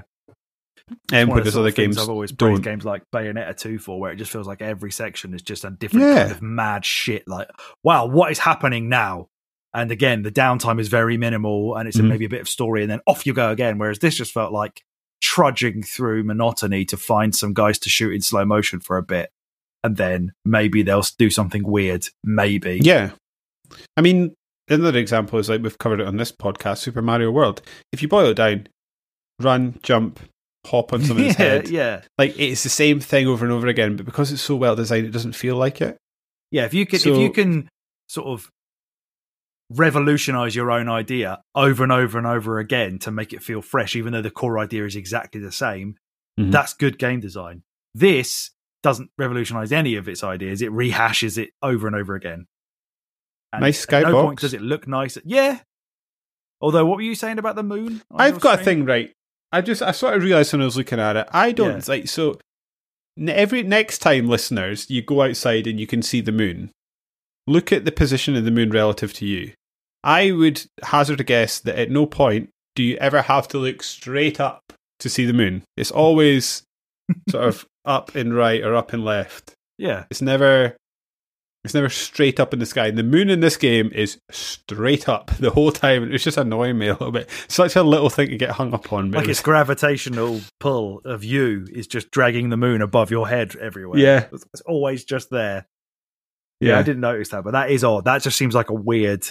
And One with of the those sort other of things games, I've always don't. praised games like Bayonetta two for, where it just feels like every section is just a different Yeah. kind of mad shit. Like, wow, what is happening now? And again, the downtime is very minimal, and it's Mhm. maybe a bit of story, and then off you go again. Whereas this just felt like trudging through monotony to find some guys to shoot in slow motion for a bit, and then maybe they'll do something weird. Maybe, Yeah. I mean, another example is like we've covered it on this podcast, Super Mario World. If you boil it down, run, jump, hop on somebody's yeah, head. yeah, Like it's the same thing over and over again, but because it's so well designed, it doesn't feel like it. yeah. If you can, So- if you can, sort of revolutionize your own idea over and over and over again to make it feel fresh, even though the core idea is exactly the same, Mhm. that's good game design. This doesn't revolutionize any of its ideas. It rehashes it over and over again. And Nice at no skybox. point does it look nice. Yeah. Although, what were you saying about the moon? on I've your got a screen? thing right. I just I sort of realised when I was looking at it, I don't Yeah. like so. n- Every next time, listeners, you go outside and you can see the moon. Look at the position of the moon relative to you. I would hazard a guess that at no point do you ever have to look straight up to see the moon. It's always sort of up and right or up and left. Yeah. It's never it's never straight up in the sky. And the moon in this game is straight up the whole time. And it's just annoying me a little bit. Such a little thing to get hung up on. but Like it was- its gravitational pull of you is just dragging the moon above your head everywhere. Yeah. It's, it's always just there. Yeah, yeah. I didn't notice that, but that is odd. That just seems like a weird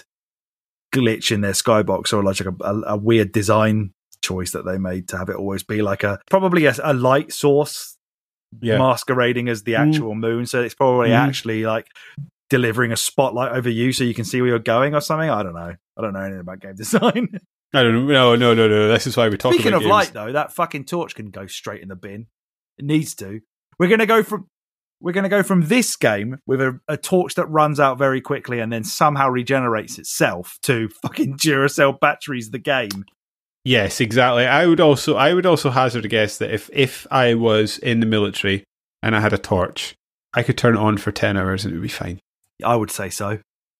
glitch in their skybox, or like a, a, a weird design choice that they made to have it always be like a probably a, a light source Yeah. masquerading as the actual moon. So it's probably Mm. actually like delivering a spotlight over you so you can see where you're going or something. I don't know. I don't know anything about game design. I don't know. No, no, no, no. This is why we talk Speaking about of games. light, though, that fucking torch can go straight in the bin. It needs to. We're gonna go from we're gonna go from this game with a, a torch that runs out very quickly and then somehow regenerates itself to fucking Duracell batteries. The game. Yes, exactly. I would also I would also hazard a guess that if, if I was in the military and I had a torch, I could turn it on for ten hours and it would be fine. I would say so.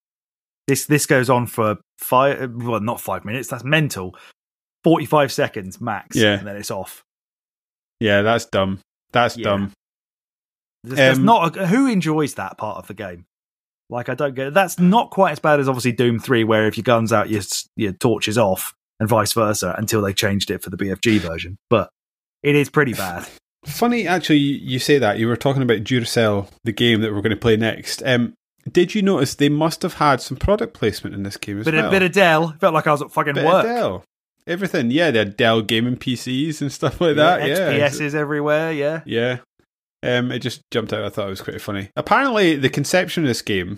This this goes on for five. Well, not five minutes. That's mental. Forty-five seconds max. Yeah. And then it's off. Yeah, that's dumb. That's Yeah. dumb. There's, there's Um, not a, who enjoys that part of the game. Like I don't get it. That's not quite as bad as obviously Doom three, where if your gun's out, your your torch is off, and vice versa until they changed it for the B F G version. But it is pretty bad. Funny, actually, you you say that. You were talking about Duracell, the game that we're going to play next. Um, did you notice they must have had some product placement in this game as Bit well? a bit of Dell. Felt like I was at fucking Bit work. of Dell. Everything. Yeah, they had Dell gaming P Cs and stuff like that. Yeah. X P Ss everywhere. Yeah. Yeah. Um, it just jumped out. I thought it was quite funny. Apparently, the conception of this game,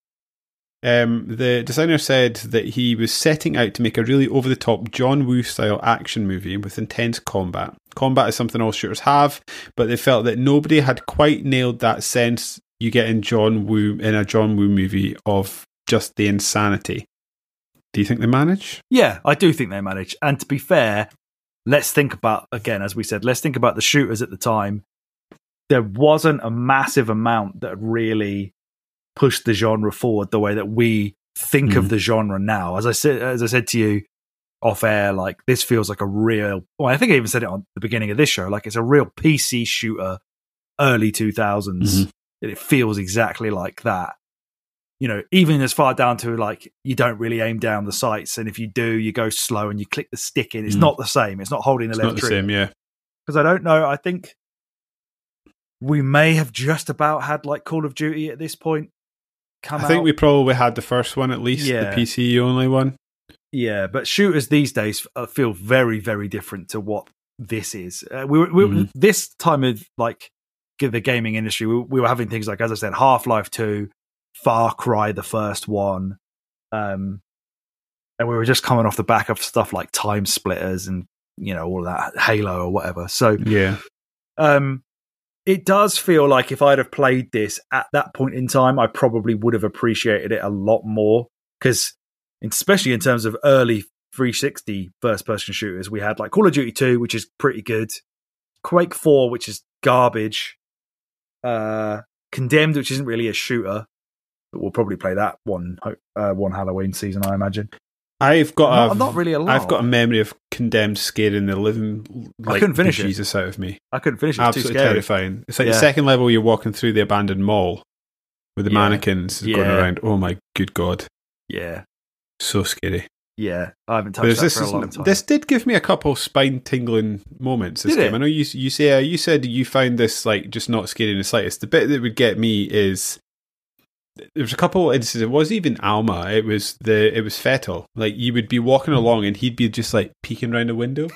um, the designer said that he was setting out to make a really over-the-top John Woo-style action movie with intense combat. Combat is something all shooters have, but they felt that nobody had quite nailed that sense you get in John Woo in a John Woo movie of just the insanity. Do you think they manage? Yeah, I do think they manage. And to be fair, let's think about, again, as we said, let's think about the shooters at the time. There wasn't a massive amount that really pushed the genre forward the way that we think Mm. of the genre now. As I said, as I said to you off air, like this feels like a real, well, I think I even said it on the beginning of this show, like it's a real P C shooter, early two thousands. Mhm. It feels exactly like that. You know, even as far down to like you don't really aim down the sights, and if you do, you go slow and you click the stick in. It's Mm. not the same. It's not holding the It's left not the trigger. same, yeah. Because I don't know. I think we may have just about had like Call of Duty at this point come I out. think we probably had the first one at least, Yeah. the P C only one. Yeah, but shooters these days uh, feel very, very different to what this is. Uh, we, were- we Mhm. this time of like the gaming industry, we, we were having things like, as I said, Half-Life two, Far Cry, the first one, um, and we were just coming off the back of stuff like Time Splitters and you know all that, Halo or whatever. So Yeah. um, it does feel like if I'd have played this at that point in time, I probably would have appreciated it a lot more. Because, especially in terms of early three sixty first-person shooters, we had like Call of Duty two, which is pretty good, Quake four, which is garbage, uh, Condemned, which isn't really a shooter, but we'll probably play that one uh, one Halloween season, I imagine. I've got Not- a, not really a lot. I've got a memory of Condemned scaring the living like, couldn't finish it. Jesus out of me. I couldn't finish it. It was too Absolutely scary. terrifying. It's like Yeah. the second level you're walking through the abandoned mall with the Yeah. mannequins going Yeah. around. Oh my good God. Yeah, So scary. yeah. I haven't But touched that this, for a is, long time. this did give me a couple spine tingling moments. This Did game. it? I know you you say you said you found this like just not scary in the slightest. The bit that would get me is there was a couple instances. It wasn't even Alma. It was the it was Fettel. Like you would be walking along and he'd be just like peeking around the window.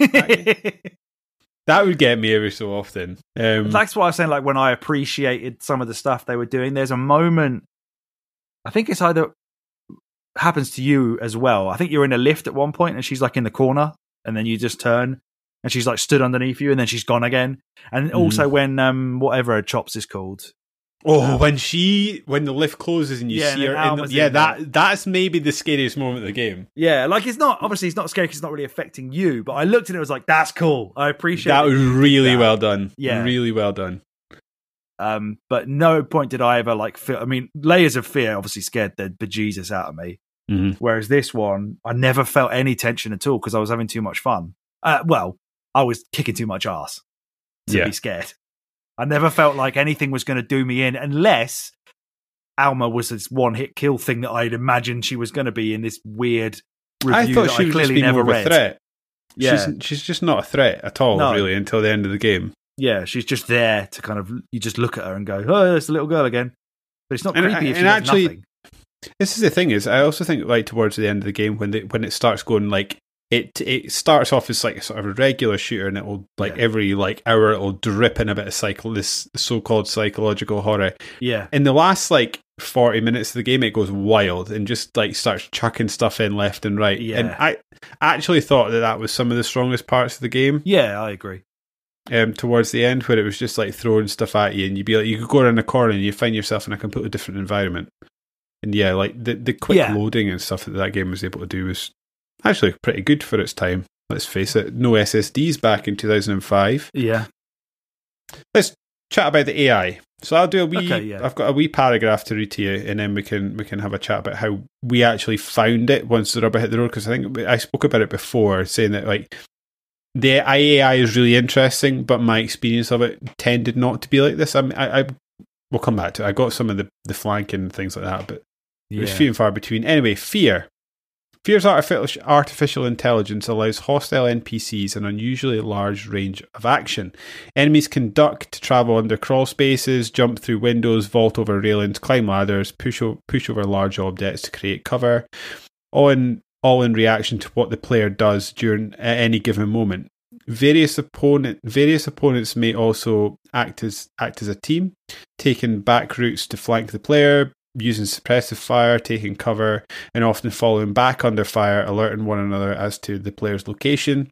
That would get me every so often. Um, That's what I was saying. Like when I appreciated some of the stuff they were doing, there's a moment. I think it's either happens to you as well. I think you're in a lift at one point and she's like in the corner, and then you just turn and she's like stood underneath you, and then she's gone again. And also when um whatever her chops is called, Oh, Um, when she when the lift closes and you Yeah, see and her, then in the, Alma's yeah, in that there. that's maybe the scariest moment of the game. Yeah, like it's not obviously it's not scary because it's not really affecting you. But I looked at it, and was like, "That's cool. I appreciate That that was you did really that." well done. Yeah. really well done. Um, but no point did I ever like feel. I mean, layers of fear obviously scared the bejesus out of me. Mm-hmm. Whereas this one, I never felt any tension at all because I was having too much fun. Uh, well, I was kicking too much ass to Yeah. be scared. I never felt like anything was going to do me in unless Alma was this one-hit kill thing that I'd imagined she was going to be in this weird review I thought that she I was just clearly being never more of a read. threat. Yeah. She's she's just not a threat at all, No. really, until the end of the game. Yeah, she's just there to kind of, you just look at her and go, oh, it's a little girl again. But it's not And- creepy if she and does actually- nothing. This is the thing is, I also think like towards the end of the game when the, when it starts going like it it starts off as like a sort of a regular shooter, and it will like Yeah. every like hour it'll drip in a bit of cycle this so-called psychological horror. Yeah. In the last like forty minutes of the game, it goes wild and just like starts chucking stuff in left and right. Yeah. And I actually thought that that was some of the strongest parts of the game. Yeah, I agree. Um, towards the end, where it was just like throwing stuff at you, and you'd be like, you could go around a corner and you find yourself in a completely different environment. And yeah, like the the quick Yeah. loading and stuff that that game was able to do was actually pretty good for its time. Let's face it, no S S Ds back in two thousand five. Yeah. Let's chat about the A I. So I'll do a wee. Okay, yeah. I've got a wee paragraph to read to you, and then we can we can have a chat about how we actually found it once the rubber hit the road. Because I think I spoke about it before, saying that like the A I is really interesting, but my experience of it tended not to be like this. I mean, I, I we'll come back to it. I got some of the the flanking and things like that, but Yeah. it's few and far between. Anyway, Fear. Fear's artificial, artificial intelligence allows hostile N P Cs an unusually large range of action. Enemies can duck to travel under crawl spaces, jump through windows, vault over railings, climb ladders, push, o- push over large objects to create cover, all in, all in reaction to what the player does during at any given moment. Various opponent various opponents may also act as act as a team, taking back routes to flank the player, using suppressive fire, taking cover, and often following back under fire, alerting one another as to the player's location,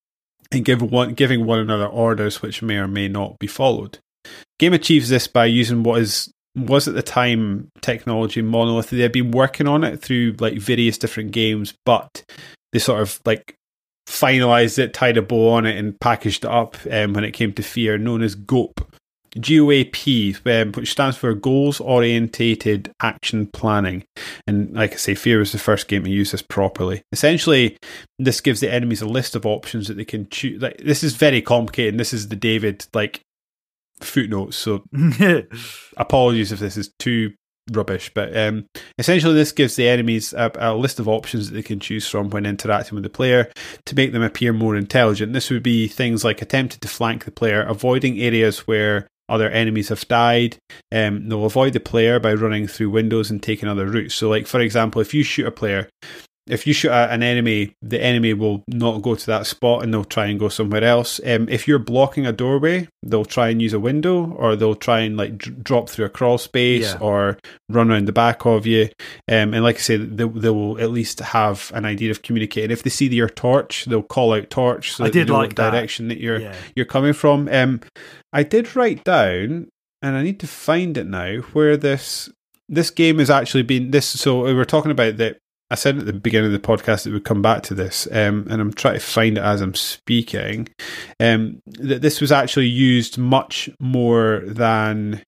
and give one, giving one another orders which may or may not be followed. Game achieves this by using what is was at the time technology Monolith. They had been working on it through like various different games, but they sort of like finalized it, tied a bow on it, and packaged it up um, when it came to Fear, known as G O A P. G O A P, um, which stands for Goals Orientated Action Planning. And like I say, Fear was the first game to use this properly. Essentially, this gives the enemies a list of options that they can choose. Like, this is very complicated, and this is the David like footnotes, so apologies if this is too rubbish, but um, essentially this gives the enemies a, a list of options that they can choose from when interacting with the player to make them appear more intelligent. This would be things like attempting to flank the player, avoiding areas where other enemies have died. Um, they'll avoid the player by running through windows and taking other routes. So like, for example, if you shoot a player, if you shoot at an enemy, the enemy will not go to that spot and they'll try and go somewhere else. Um, if you're blocking a doorway, they'll try and use a window, or they'll try and like d- drop through a crawl space Yeah. or run around the back of you. Um, and like I said, they, they will at least have an idea of communicating. If they see your torch, they'll call out torch so I that they did know like what that. direction that you're Yeah. you're coming from. Um, I did write down, and I need to find it now, where this this game has actually been this. So we were talking about that. I said at the beginning of the podcast that we'd come back to this, um, and I'm trying to find it as I'm speaking. Um, that this was actually used much more than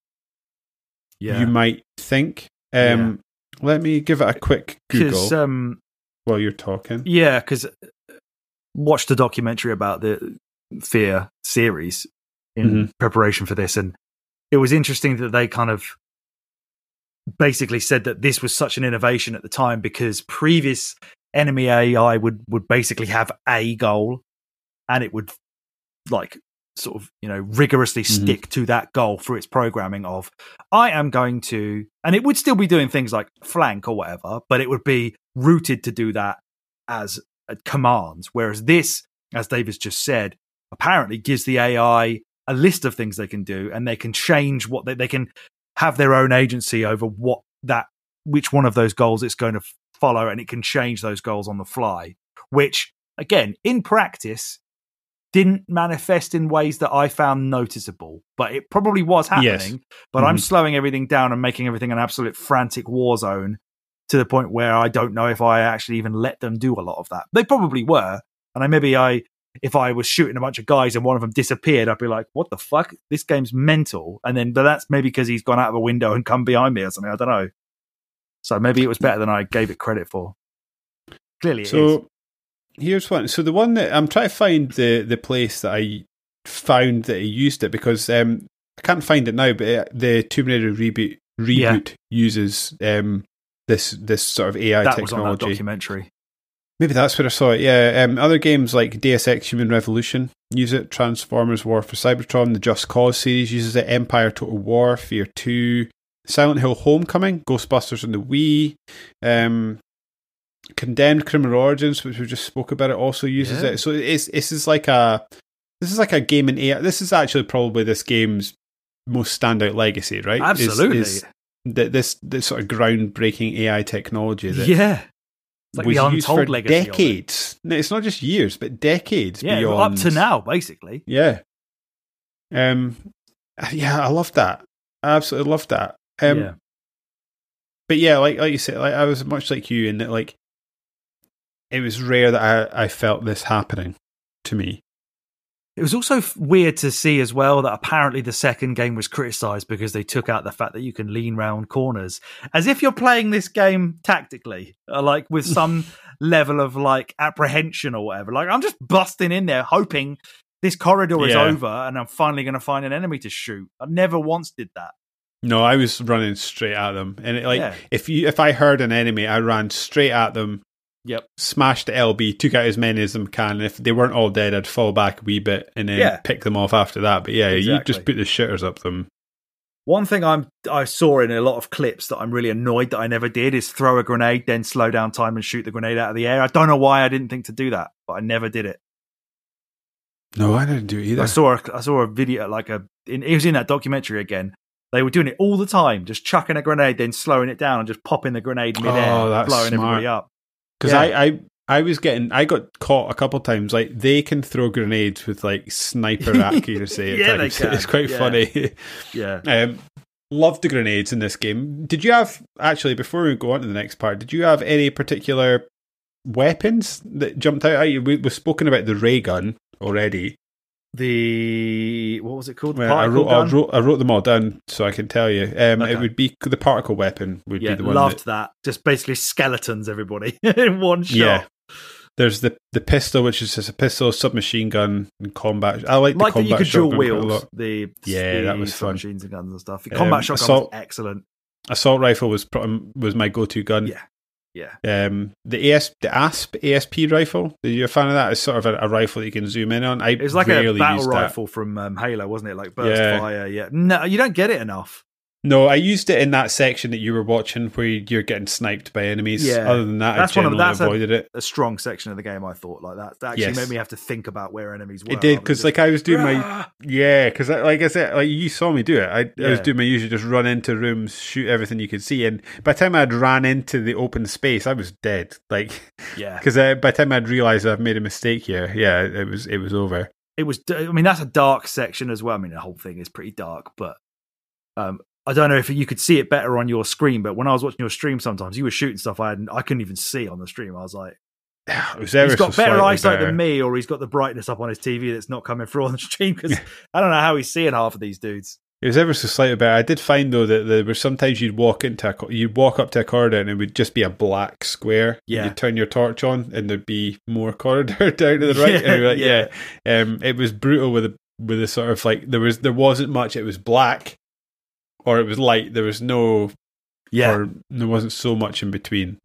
Yeah. you might think. Um, Let me give it a quick Google 'Cause, um, while you're talking. yeah, because watched a documentary about the Fear series in Mhm. preparation for this, and it was interesting that they kind of basically said that this was such an innovation at the time because previous enemy A I would would basically have a goal, and it would like sort of, you know, rigorously Mhm. stick to that goal through its programming of, I am going to, and it would still be doing things like flank or whatever, but it would be rooted to do that as uh, commands. Whereas this, as David's just said, apparently gives the A I a list of things they can do, and they can change what they, they can have their own agency over what that, which one of those goals it's going to follow, and it can change those goals on the fly, which again, in practice, didn't manifest in ways that I found noticeable, but it probably was happening. Yes. But Mhm. I'm slowing everything down and making everything an absolute frantic war zone to the point where I don't know if I actually even let them do a lot of that. They probably were, and I maybe I, if I was shooting a bunch of guys and one of them disappeared, I'd be like, "What the fuck? This game's mental." And then, but that's maybe because he's gone out of a window and come behind me or something. I don't know. So maybe it was better than I gave it credit for. Clearly, it So is. here's one. So the one that I'm trying to find the the place that I found that he used it, because um, I can't find it now. But it, the Tomb Raider reboot reboot Yeah. uses um, this this sort of A I That was on that technology. documentary. Maybe that's where I saw it. Yeah. Um, other games like Deus Ex: Human Revolution use it. Transformers: War for Cybertron. The Just Cause series uses it. Empire: Total War. Fear two. Silent Hill: Homecoming. Ghostbusters on the Wii. Um, Condemned: Criminal Origins, which we just spoke about, it also uses Yeah. it. So it's this is like a this is like a game in A I. This is actually probably this game's most standout legacy, right? Is- Absolutely. is that this this sort of groundbreaking A I technology that Yeah. It's like was the used untold for legacy of it. decades. No, it's not just years, but decades Yeah, beyond up to now, basically. Yeah. Um. Yeah, I love that. I absolutely love that. Um. yeah. But yeah, like like you said, like I was much like you in that, like it was rare that I I felt this happening to me. It was also f- weird to see as well that apparently the second game was criticised because they took out the fact that you can lean round corners, as if you're playing this game tactically, uh, like with some level of like apprehension or whatever. Like I'm just busting in there hoping this corridor is Yeah. over and I'm finally going to find an enemy to shoot. I never once did that. No, I was running straight at them, and it, like Yeah. if you if I heard an enemy, I ran straight at them. Yep. Smashed the L B, took out as many as them can. And if they weren't all dead, I'd fall back a wee bit and then Yeah. pick them off after that. But yeah, you Exactly. just put the shitters up them. One thing I'm I saw in a lot of clips that I'm really annoyed that I never did is throw a grenade, then slow down time and shoot the grenade out of the air. I don't know why I didn't think to do that, but I never did it. No, I didn't do it either. I saw a, I saw a video like a in, it was in that documentary again. They were doing it all the time, just chucking a grenade, then slowing it down and just popping the grenade midair, Oh, that's blowing smart. everybody up. Because Yeah. I, I, I was getting, I got caught a couple times. Like they can throw grenades with like sniper accuracy. At Yeah, they times. can. It's quite Yeah. funny. Yeah. Um, loved the grenades in this game. Did you have actually before we go on to the next part? Did you have any particular weapons that jumped out at you? We, we've spoken about the ray gun already. The what was it called? Well, I Particle wrote, I gun? wrote, I wrote them all down so I can tell you. Um, Okay. It would be the particle weapon. Would Yeah, be the one. loved that, that. Just basically skeletons, everybody in one shot. Yeah. There's the the pistol, which is just a pistol, submachine gun, and combat. I like the Like that you combat could dual shotgun quite a wields lot. the Yeah, the that was fun. submachines and guns and stuff. The Um, combat shotgun assault- was excellent. Assault rifle was pro- was my go to gun. Yeah, yeah. Um, the A S the A S P A S P rifle. Are you a fan of that? It's sort of a, a rifle that you can zoom in on. I It was like a rarely battle used that. rifle from um, Halo, wasn't it? Like burst Yeah. fire. Yeah. No, you don't get it enough. No, I used it in that section that you were watching where you're getting sniped by enemies. Yeah. Other than that, That's I one of- generally that's a- avoided it. A strong section of the game, I thought, like that. That actually Yes. made me have to think about where enemies were. It did rather than because, just- like, I was doing my "Rah!" yeah, because like I said, like you saw me do it. I, I was Yeah. doing my usual, just run into rooms, shoot everything you could see, and by the time I'd ran into the open space, I was dead. Like, Yeah. because uh, by the time I'd realised I've made a mistake here, yeah, it was it was over. It was. I mean, that's a dark section as well. I mean, the whole thing is pretty dark, but um, I don't know if you could see it better on your screen. But when I was watching your stream, sometimes you were shooting stuff I hadn't, I couldn't even see on the stream. I was like, It was ever he's got so better slightly eyesight better. than me, or he's got the brightness up on his T V that's not coming through on the stream. Because I don't know how he's seeing half of these dudes. It was ever so slightly better. I did find though that there were sometimes you'd walk into a, co- you'd walk up to a corridor and it would just be a black square. Yeah. You'd turn your torch on and there'd be more corridor down to the right. Yeah, and you're like, yeah. yeah. Um, it was brutal with the with the sort of like there was there wasn't much. It was black or it was light. There was no Yeah, or there wasn't so much in between.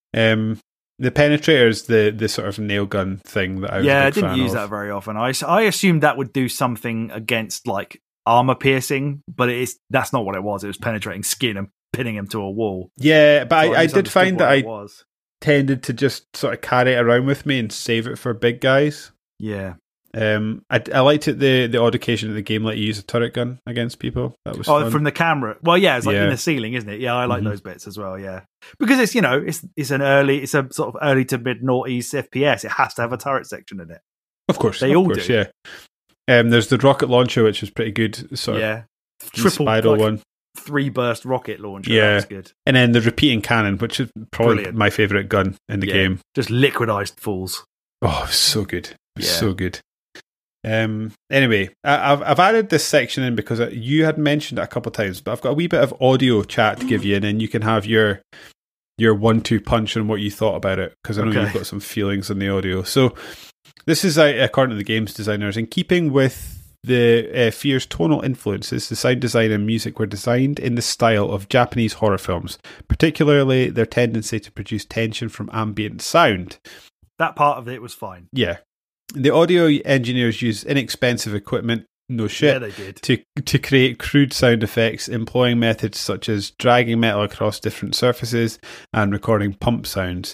Um, the penetrator's the the sort of nail gun thing that I was yeah. a I big didn't fan use of. that very often. I I assumed that would do something against like armor piercing, but it is that's not what it was. It was penetrating skin and pinning him to a wall. Yeah, but So I, I did misunderstood find what that it I was. tended to just sort of carry it around with me and save it for big guys. Yeah. Um, I, I liked it the the odd occasion that the game let you use a turret gun against people. That was Oh, fun. from the camera. Well, yeah, it's like Yeah. in the ceiling, isn't it? Yeah, I like Mhm. those bits as well. Yeah, because it's you know it's it's an early, it's a sort of early to mid noughties F P S. It has to have a turret section in it. Of course, they of all course, do. Yeah. Um, there's the rocket launcher, which is pretty good. Sort Yeah, of triple spiral like, one. three burst rocket launcher. Yeah, that's good. And then the repeating cannon, which is probably Brilliant. my favorite gun in the Yeah. game. Just liquidized fools. Oh, it was so good. It was Yeah. so good. Um. Anyway, I, I've I've added this section in because you had mentioned it a couple of times, but I've got a wee bit of audio chat to give you, and then you can have your your one two punch on what you thought about it, because I know Okay. you've got some feelings on the audio. So this is, uh, according to the game's designers, in keeping with the uh, Fear's tonal influences, the sound design and music were designed in the style of Japanese horror films, particularly their tendency to produce tension from ambient sound. That part of it was fine. Yeah. The audio engineers used inexpensive equipment, no shit, Yeah, they did. to to create crude sound effects, employing methods such as dragging metal across different surfaces and recording pump sounds.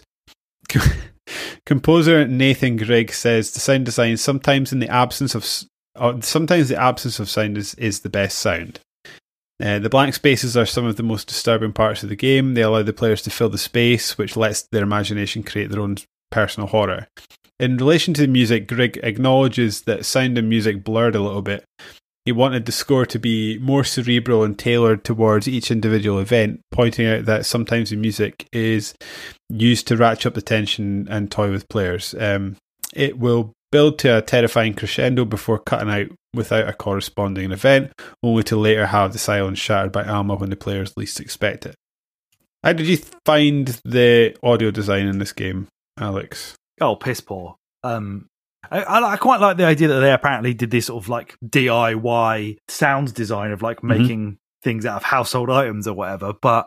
Composer Nathan Grigg says the sound design sometimes in the absence of uh, sometimes the absence of sound is, is the best sound. Uh, the blank spaces are some of the most disturbing parts of the game. They allow the players to fill the space, which lets their imagination create their own personal horror. In relation to the music, Grigg acknowledges that sound and music blurred a little bit. He wanted the score to be more cerebral and tailored towards each individual event, pointing out that sometimes the music is used to ratchet up the tension and toy with players. Um, it will build to a terrifying crescendo before cutting out without a corresponding event, only to later have the silence shattered by Alma when the players least expect it. How did you find the audio design in this game, Alex? Oh, piss poor. Um, I, I, I quite like the idea that they apparently did this sort of like D I Y sound design of like Mhm. making things out of household items or whatever. But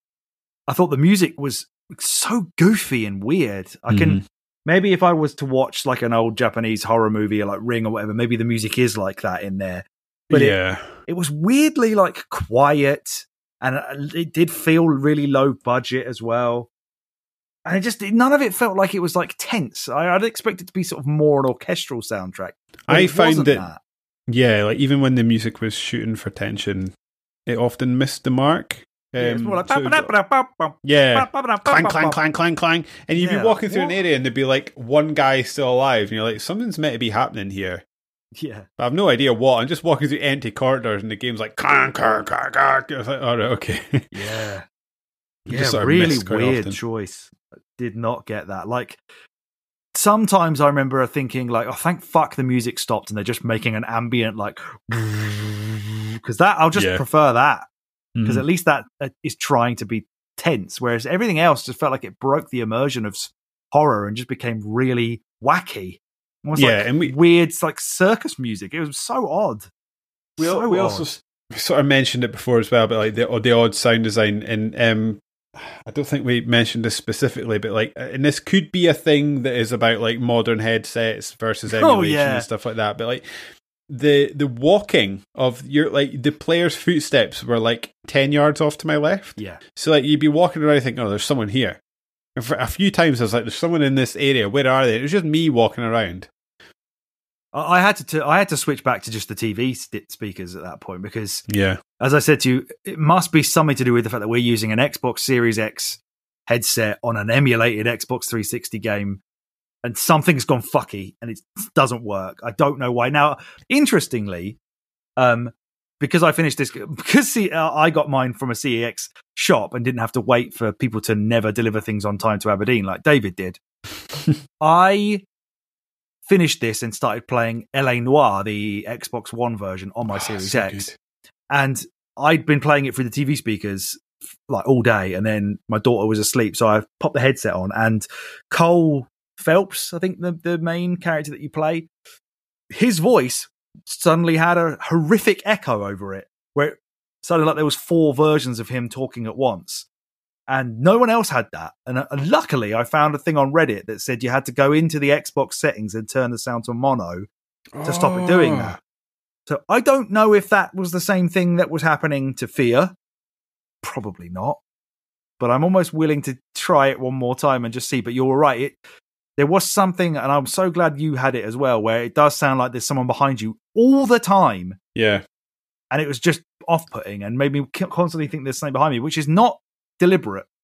I thought the music was so goofy and weird. I can Mhm. maybe if I was to watch like an old Japanese horror movie or like Ring or whatever, maybe the music is like that in there. But yeah. it, it was weirdly like quiet, and it did feel really low budget as well. And it just, none of it felt like it was like tense. I, I'd expect it to be sort of more an orchestral soundtrack. but I it found wasn't it- that. Yeah, like even when the music was shooting for tension, it often missed the mark. Yeah, it's Um, more like, so it got- yeah, clang, clang, clang, clang, clang, and you'd Yeah, be walking through what? an area and there'd be like one guy still alive, and you're like, something's meant to be happening here. Yeah. But I've no idea what. I'm just walking through empty corridors, and the game's like, clang, clang, clang, clang. I was like, all right, okay. Yeah. You Yeah, just sort of really miss quite weird often. choice. I did not get that. Like, sometimes I remember thinking, like, oh, thank fuck the music stopped and they're just making an ambient, like, because that, I'll just Yeah. prefer that. Because Mhm. at least that uh, is trying to be tense, whereas everything else just felt like it broke the immersion of s- horror and just became really wacky. Almost Yeah, like and we- weird, like circus music. It was so odd. We, al- so we odd. also s- sort of mentioned it before as well, but like the the odd sound design, and um, I don't think we mentioned this specifically, but like, and this could be a thing that is about like modern headsets versus Oh, emulation yeah. and stuff like that. But like the the walking of your like the player's footsteps were like ten yards off to my left, Yeah. so like you'd be walking around thinking, oh, there's someone here. And for a few times I was like, there's someone in this area. Where are they? It was just me walking around. I I had to, to I had to switch back to just the T V st- speakers at that point because, Yeah, as I said to you, it must be something to do with the fact that we're using an Xbox Series X headset on an emulated Xbox three sixty game, and something's gone fucky and it doesn't work. I don't know why. Now, interestingly, um, because I finished this, because see, uh, I got mine from a C E X shop and didn't have to wait for people to never deliver things on time to Aberdeen like David did. I finished this and started playing L A Noire, the Xbox One version, on my Oh, Series so X. good. And I'd been playing it through the T V speakers like all day, and then my daughter was asleep, so I popped the headset on, and Cole Phelps, I think the, the main character that you play, his voice suddenly had a horrific echo over it, where it sounded like there was four versions of him talking at once. And no one else had that. And uh, luckily, I found a thing on Reddit that said you had to go into the Xbox settings and turn the sound to mono to stop it doing Oh. that. So I don't know if that was the same thing that was happening to Fear. Probably not. But I'm almost willing to try it one more time and just see. But you're right. It, there was something, and I'm so glad you had it as well, where it does sound like there's someone behind you all the time. Yeah. And it was just off-putting and made me constantly think there's something behind me, which is not deliberate.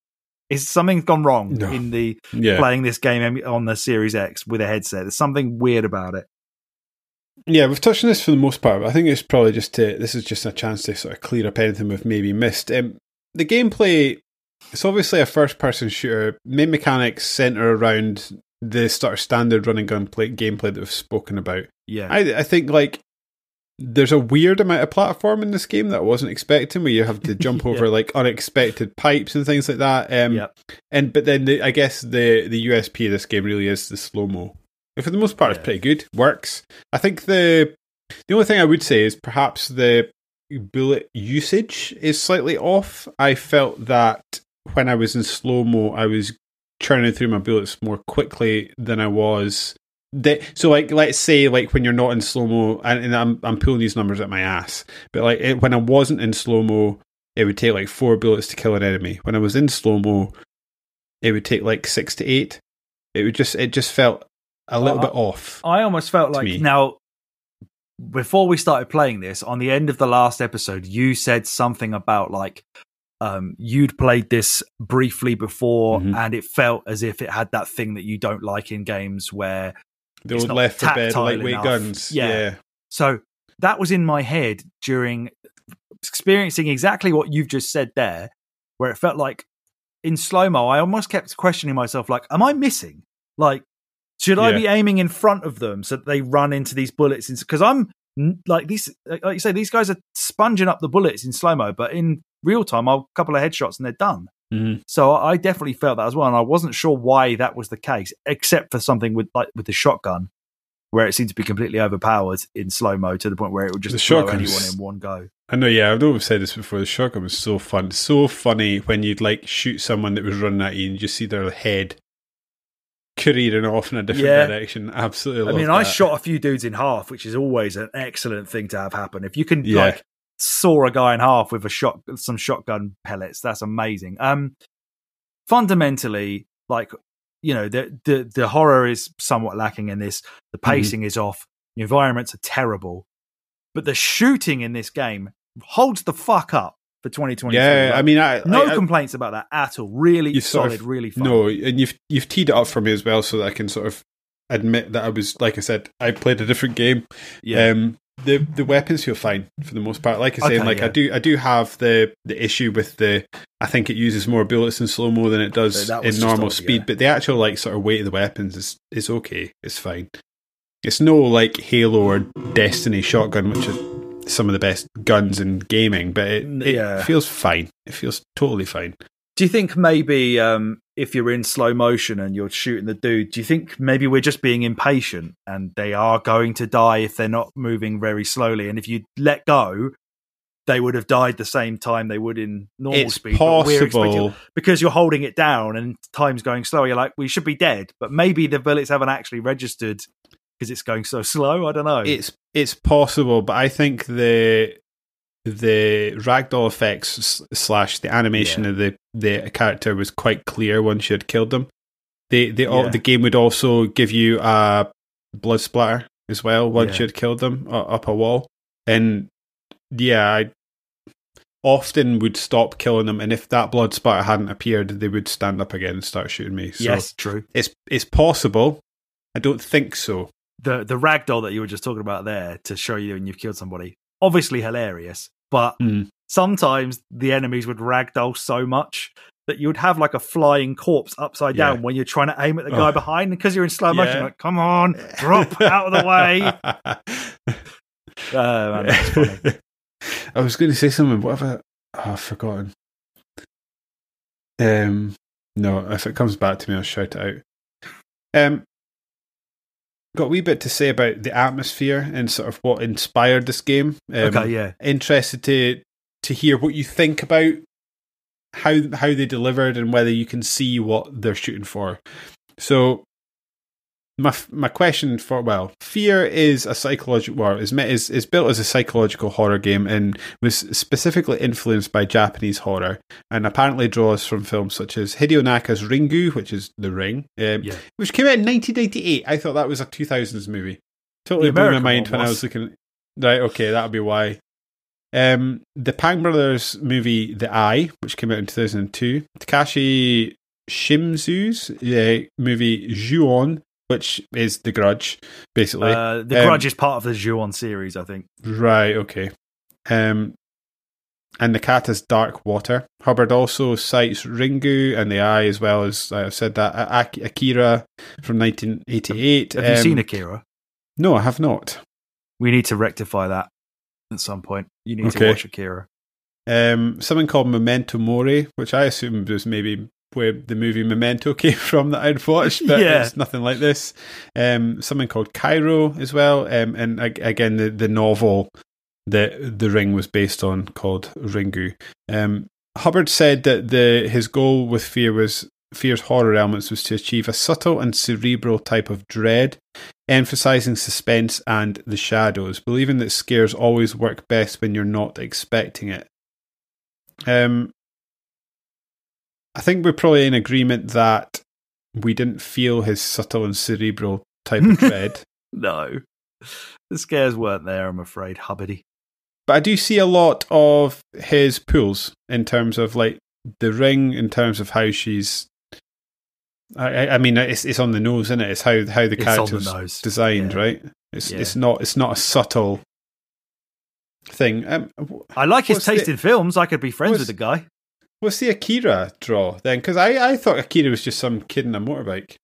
Is something's gone wrong No. in the Yeah. playing this game on the Series X with a headset. There's something weird about it. Yeah, we've touched on this for the most part, but I think it's probably just to, this is just a chance to sort of clear up anything we've maybe missed. Um, the gameplay, it's obviously a first-person shooter. Main mechanics centre around the sort of standard running gun play, gameplay that we've spoken about. Yeah. I, I think, like, there's a weird amount of platform in this game that I wasn't expecting, where you have to jump Yeah. over, like, unexpected pipes and things like that. Um, Yep. And But then, the, I guess, the, the U S P of this game really is the slow-mo. For the most part, Yeah. it's pretty good. Works. I think the the only thing I would say is perhaps the bullet usage is slightly off. I felt that when I was in slow-mo, I was churning through my bullets more quickly than I was. The, so, like, let's say, like, when you're not in slow-mo, and, and I'm I'm pulling these numbers at my ass, but, like, it, when I wasn't in slow-mo, it would take, like, four bullets to kill an enemy. When I was in slow-mo, it would take, like, six to eight. It would just, it just felt a little Uh, bit off. I almost felt to like me. now, before we started playing this, on the end of the last episode, you said something about like um, you'd played this briefly before, Mhm. and it felt as if it had that thing that you don't like in games where The it's old not left for bed, tactile lightweight enough. guns. Yeah. Yeah. So that was in my head during experiencing exactly what you've just said there, where it felt like in slow-mo, I almost kept questioning myself, like, am I missing? Like, should I Yeah. be aiming in front of them so that they run into these bullets? Because I'm like, these, like you say, these guys are sponging up the bullets in slow-mo, but in real time, I'll a couple of headshots and they're done. Mhm. So I definitely felt that as well, and I wasn't sure why that was the case, except for something with like with the shotgun, where it seemed to be completely overpowered in slow mo to the point where it would just The blow shotgun's- anyone in one go. I know, yeah, I've always said this before. The shotgun was so fun. So funny when you'd like shoot someone that was running at you and you just see their head careering off in a different Yeah. direction. Absolutely I love mean, that. I shot a few dudes in half, which is always an excellent thing to have happen. If you can Yeah. like saw a guy in half with a shot, some shotgun pellets, that's amazing. Um, fundamentally, like, you know, the the the horror is somewhat lacking in this. The pacing is off. The environments are terrible, but the shooting in this game holds the fuck up for twenty twenty-three. Yeah, Like, I mean, I, no I, I, complaints about that at all. Really You sort solid, of- really fun. no, and you've you've teed it up for me as well, so that I can sort of admit that I was, like I said, I played a different game. yeah, Um, the the weapons feel fine for the most part. Like I say, Okay, like yeah. I do I do have the the issue with the. I think it uses more bullets in slow mo than it does So that in was just normal odd, speed. yeah. But the actual like sort of weight of the weapons is is okay. It's fine. It's no like Halo or Destiny shotgun, which are some of the best guns in gaming. But it, it Yeah. feels fine. It feels totally fine. Do you think maybe um, if you're in slow motion and you're shooting the dude, do you think maybe we're just being impatient and they are going to die if they're not moving very slowly? And if you let go, they would have died the same time they would in normal It's speed. but we're expecting- possible. because you're holding it down and time's going slower. You're like, we should be dead, but maybe the bullets haven't actually registered because it's going so slow. I don't know. It's it's possible, but I think the the ragdoll effects s- slash the animation Yeah. of the, the character was quite clear once you had killed them. They they all, Yeah. the game would also give you a blood splatter as well once Yeah. you had killed them uh, up a wall. And yeah, I often would stop killing them, and if that blood splatter hadn't appeared, they would stand up again and start shooting me. So yes, true. it's it's possible. I don't think so. The the ragdoll that you were just talking about there to show you when you've killed somebody, obviously hilarious, but Mm. sometimes the enemies would ragdoll so much that you would have like a flying corpse upside down Yeah. when you're trying to aim at the guy Oh. behind, and because you're in slow motion, Yeah. you're like, come on, drop out of the way. Oh, man, that's funny. I was going to say something. What have I? Oh, I've forgotten. Um, no, if it comes back to me, I'll shout it out. Um, got a wee bit to say about the atmosphere and sort of what inspired this game. Um, Okay, yeah. Interested to to hear what you think about how how they delivered and whether you can see what they're shooting for. So. My my question for well, Fear is a psychological well, is is is built as a psychological horror game and was specifically influenced by Japanese horror and apparently draws from films such as Hideo Naka's Ringu, which is The Ring, um, Yeah. which came out in nineteen ninety-eight. I thought that was a two thousands movie. Totally The blew my American mind one when I was. was looking. Right, okay, that'll be why. Um, the Pang Brothers movie The Eye, which came out in two thousand two. Takashi Shimizu's uh, movie Ju-on, which is The Grudge, basically. Uh, the um, Grudge is part of the Ju-on series, I think. Right, okay. Um, and The Cat is Dark Water. Hubbard also cites Ringu and The Eye, as well as, I've said that, Ak- Akira from nineteen eighty-eight. Have you um, seen Akira? No, I have not. We need to rectify that at some point. You need Okay. to watch Akira. Um, something called Memento Mori, which I assumed was maybe where the movie Memento came from that I'd watched, but Yeah. it's nothing like this. Um, something called Cairo as well, um, and ag- again the, the novel that The Ring was based on called Ringu. Um, Hubbard said that the his goal with Fear was Fear's horror elements was to achieve a subtle and cerebral type of dread, emphasizing suspense and the shadows, believing that scares always work best when you're not expecting it. Um, I think we're probably in agreement that we didn't feel his subtle and cerebral type of dread. No. The scares weren't there, I'm afraid, Hubbardy. But I do see a lot of his pulls in terms of like the Ring, in terms of how she's. I, I mean, it's it's on the nose, isn't it? It's how how the It's character's on the nose. designed, Yeah. right? It's Yeah. it's not it's not a subtle thing. Um, I like his what's taste the- in films. I could be friends what's- with the guy. What's the Akira draw then? Because I, I thought Akira was just some kid in a motorbike.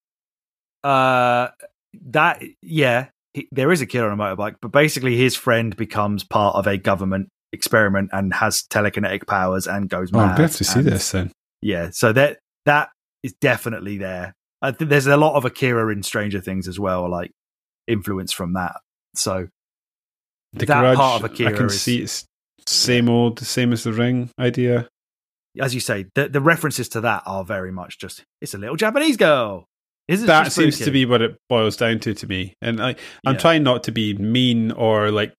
Uh, that, yeah, he, there is a killer on a motorbike, but basically his friend becomes part of a government experiment and has telekinetic powers and goes Oh, mad. I'm going to have to see and- this then. Yeah, so that that is definitely there. I think there's a lot of Akira in Stranger Things as well, like influence from that. So The that Grudge, part of I Akira can is- see it's same old, same as the Ring idea. as you say, the, the references to that are very much just it's a little Japanese girl. Isn't That she seems spooky? to be what it boils down to to me. And I, I'm Yeah. trying not to be mean or like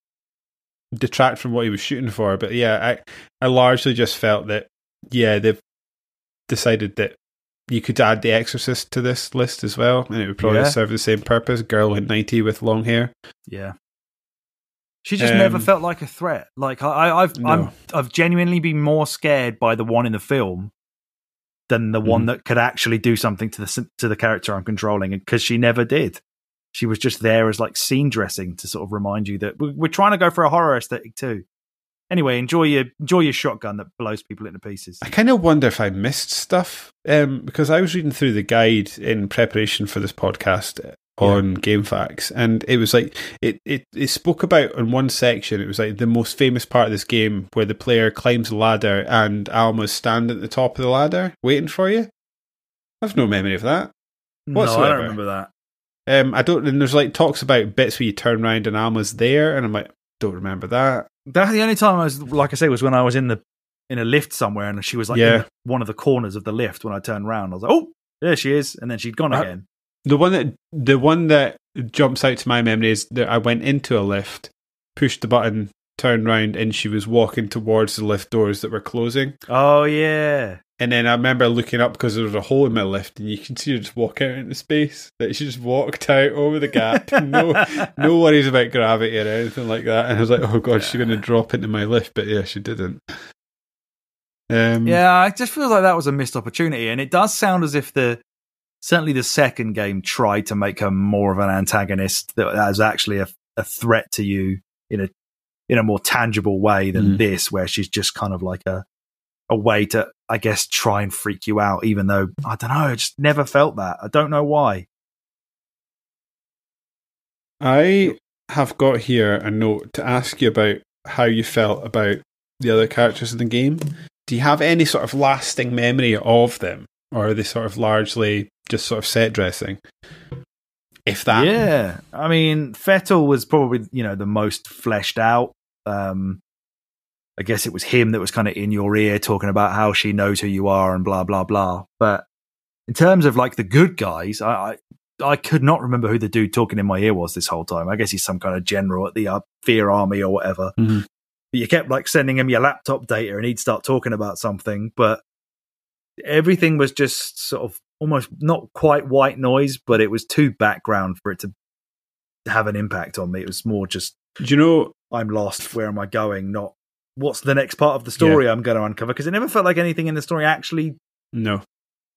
detract from what he was shooting for, but yeah, I, I largely just felt that, yeah, they've decided that you could add The Exorcist to this list as well, and it would probably Yeah. serve the same purpose. Girl in ninety with long hair. Yeah. She just never Um, felt like a threat. Like I, I've, No. I'm, I've genuinely been more scared by the one in the film than the one Mhm. that could actually do something to the to the character I'm controlling, because she never did. She was just there as like scene dressing to sort of remind you that we're, we're trying to go for a horror aesthetic too. Anyway, enjoy your enjoy your shotgun that blows people into pieces. I kind of wonder if I missed stuff um, because I was reading through the guide in preparation for this podcast on GameFAQs, and it was like it, it it spoke about in one section. It was like the most famous part of this game where the player climbs a ladder and Alma's standing at the top of the ladder waiting for you. I've no memory of that. No, I whatsoever. don't remember that. Um, I don't. And there's like talks about bits where you turn around and Alma's there, and I'm like, don't remember that. That the only time I was, like I say, was when I was in the in a lift somewhere, and she was like Yeah. in one of the corners of the lift. When I turned around, I was like, "Oh, there she is," and then she'd gone Uh, again. The one that the one that jumps out to my memory is that I went into a lift, pushed the button, turned round, and she was walking towards the lift doors that were closing. Oh yeah, And then I remember looking up because there was a hole in my lift, and you can see her just walk out into space. That she just walked out over the gap. no, no worries about gravity or anything like that. And I was like, oh god, she's going to drop into my lift, but yeah, she didn't. Um, yeah. It just feels like that was a missed opportunity, and it does sound as if the certainly the second game tried to make her more of an antagonist that was actually a, a threat to you in a in a more tangible way than Mm. this, where she's just kind of like a a way to, I guess, try and freak you out. Even though I don't know, I just never felt that. I don't know why. I have got here a note to ask you about how you felt about the other characters in the game. Do you have any sort of lasting memory of them, or are they sort of largely just sort of set dressing? If that, Yeah, I mean, Fettel was probably, you know, the most fleshed out. Um, I guess it was him that was kind of in your ear talking about how she knows who you are and blah blah blah. But in terms of like the good guys, I I, I could not remember who the dude talking in my ear was this whole time. I guess he's some kind of general at the uh, Fear Army or whatever. Mhm. But you kept like sending him your laptop data, and he'd start talking about something, but everything was just sort of almost not quite white noise, but it was too background for it to have an impact on me. It was more just, do you know? I'm lost, where am I going? Not what's the next part of the story I'm going to uncover, because it never felt like anything in the story actually No,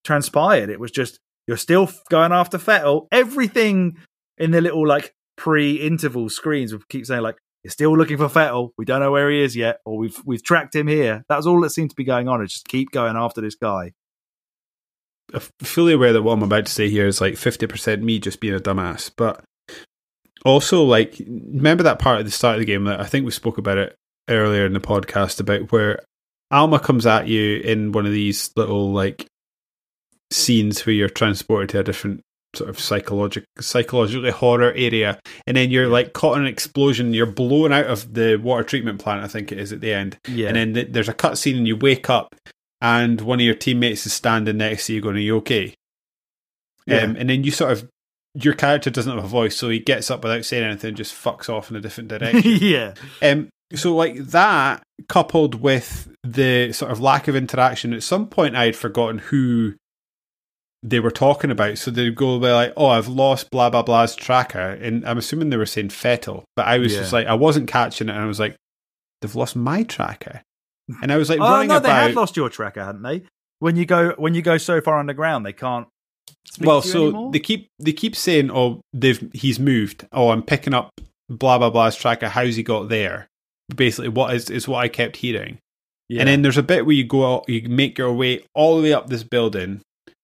transpired. It was just, you're still going after Vettel. Everything in the little like pre-interval screens would keep saying like, you're still looking for Vettel. We don't know where he is yet, or we've we've tracked him here. That was all that seemed to be going on. Is just keep going after this guy. I'm fully aware that what I'm about to say here is like fifty percent me just being a dumbass, but also like, remember that part at the start of the game that I think we spoke about it earlier in the podcast about where Alma comes at you in one of these little like scenes where you're transported to a different sort of psychologic, psychologically horror area, and then you're like caught in an explosion, you're blown out of the water treatment plant, I think it is at the end, Yeah. and then th- there's a cutscene and you wake up and one of your teammates is standing next to you going, are you okay? Yeah. Um, and then you sort of, your character doesn't have a voice, so he gets up without saying anything and just fucks off in a different direction. Yeah. Um, so like that, coupled with the sort of lack of interaction, at some point I had forgotten who they were talking about. So they'd go be like, oh, I've lost blah, blah, blah's tracker. And I'm assuming they were saying Vettel. But I was Yeah. just like, I wasn't catching it. And I was like, they've lost my tracker. And I was like Oh running no, about. they had lost your tracker, hadn't they? When you go when you go so far underground, they can't speak well, to you so anymore? they keep they keep saying, oh, they've he's moved. Oh, I'm picking up blah, blah, blah's tracker. How's he got there? Basically, what is, is what I kept hearing. Yeah. And then there's a bit where you go out, you make your way all the way up this building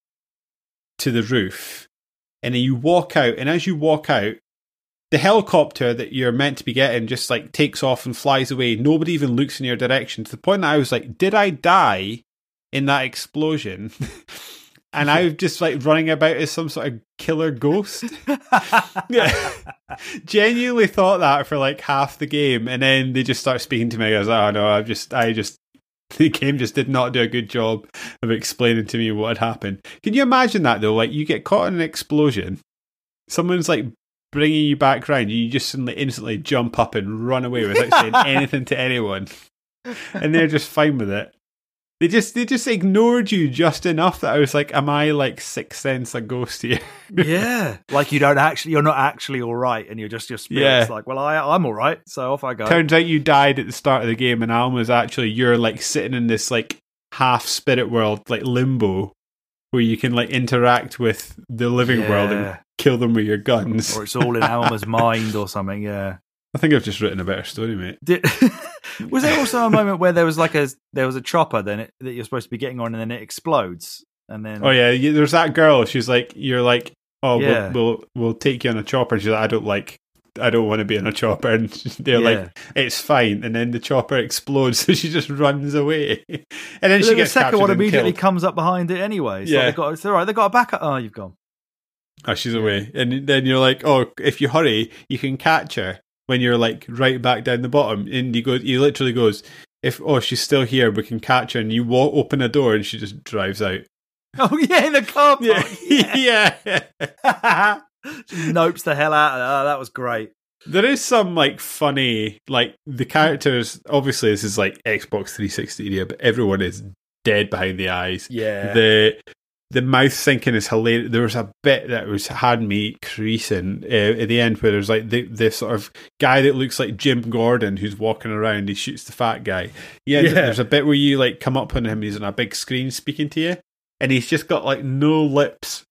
to the roof, and then you walk out, and as you walk out, the helicopter that you're meant to be getting just like takes off and flies away. Nobody even looks in your direction, to the point that I was like, did I die in that explosion? And I was just like running about as some sort of killer ghost. Yeah. Genuinely thought that for like half the game, and then they just start speaking to me. I was like, oh no, I just, I just, the game just did not do a good job of explaining to me what had happened. Can you imagine that though? Like you get caught in an explosion, someone's like bringing you back round, you just suddenly instantly jump up and run away without saying anything to anyone, and they're just fine with it. They just they just ignored you just enough that I was like, am I like Sixth Sense a ghost here? Yeah, like you don't actually, you're not actually all right, and you're just your spirit's Yeah. like, well, I I'm all right, so off I go. Turns out you died at the start of the game, and Alma's actually, you're like sitting in this like half spirit world, like limbo, where you can like interact with the living Yeah. world and kill them with your guns. Or it's all in Alma's mind or something. Yeah. I think I've just written a better story, mate. Did, was there also a moment where there was like a there was a chopper then it, that you're supposed to be getting on, and then it explodes, and then Oh yeah, you- there's that girl. She's like, you're like, oh, Yeah. we'll, we'll we'll take you on a chopper. And she's like, I don't like, I don't want to be on a chopper. And they're Yeah. like, it's fine. And then the chopper explodes, so she just runs away. And then But she then gets the second captured one and immediately killed. comes up behind it anyway. So Yeah. they got it's all right. They got a backup. Oh, you've gone. Oh, she's away. And then you're like, oh, if you hurry, you can catch her when you're like right back down the bottom. And he goes, he literally goes, if oh she's still here, we can catch her. And you walk, open a door, and she just drives out. Oh yeah, in the car park. Yeah, yeah. She nopes the hell out of it. Oh, that was great. There is some like funny, like the characters. Obviously, this is like Xbox three sixty area, but everyone is dead behind the eyes. Yeah. The the mouth syncing is hilarious. There was a bit that was had me creasing uh, at the end where there's like the the sort of guy that looks like Jim Gordon who's walking around. He shoots the fat guy. Yeah, Yeah. there's a bit where you like come up on him. He's on a big screen speaking to you. And he's just got like no lips,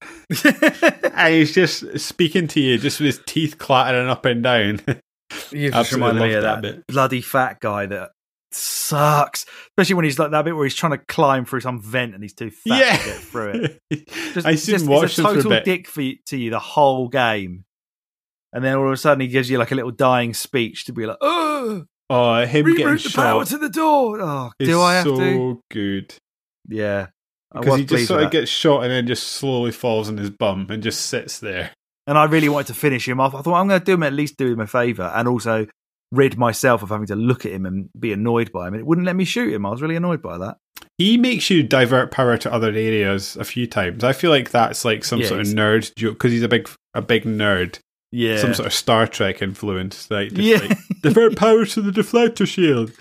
and he's just speaking to you, just with his teeth clattering up and down. You just Absolutely reminded me of loved that, that bit. bloody fat guy that sucks. Especially when he's like that bit where he's trying to climb through some vent and he's too fat Yeah. to get through it. Just, I just, didn't he's watch a them for a total bit. dick for you, to you the whole game, and then all of a sudden he gives you like a little dying speech to be like, "Oh, Oh, him getting reroute the power shot to the door." Oh, is do I have so to? good. Yeah, I Because was he just pleased sort with of that. gets shot and then just slowly falls on his bum and just sits there. And I really wanted to finish him off. I thought I'm going to do him at least do him a favour, and also rid myself of having to look at him and be annoyed by him. And it wouldn't let me shoot him. I was really annoyed by that. He makes you divert power to other areas a few times. I feel like that's like some Yeah, sort of he's- nerd joke because he's a big a big nerd. Yeah, Some sort of Star Trek influence. Like, just Yeah. like divert power to the deflector shield.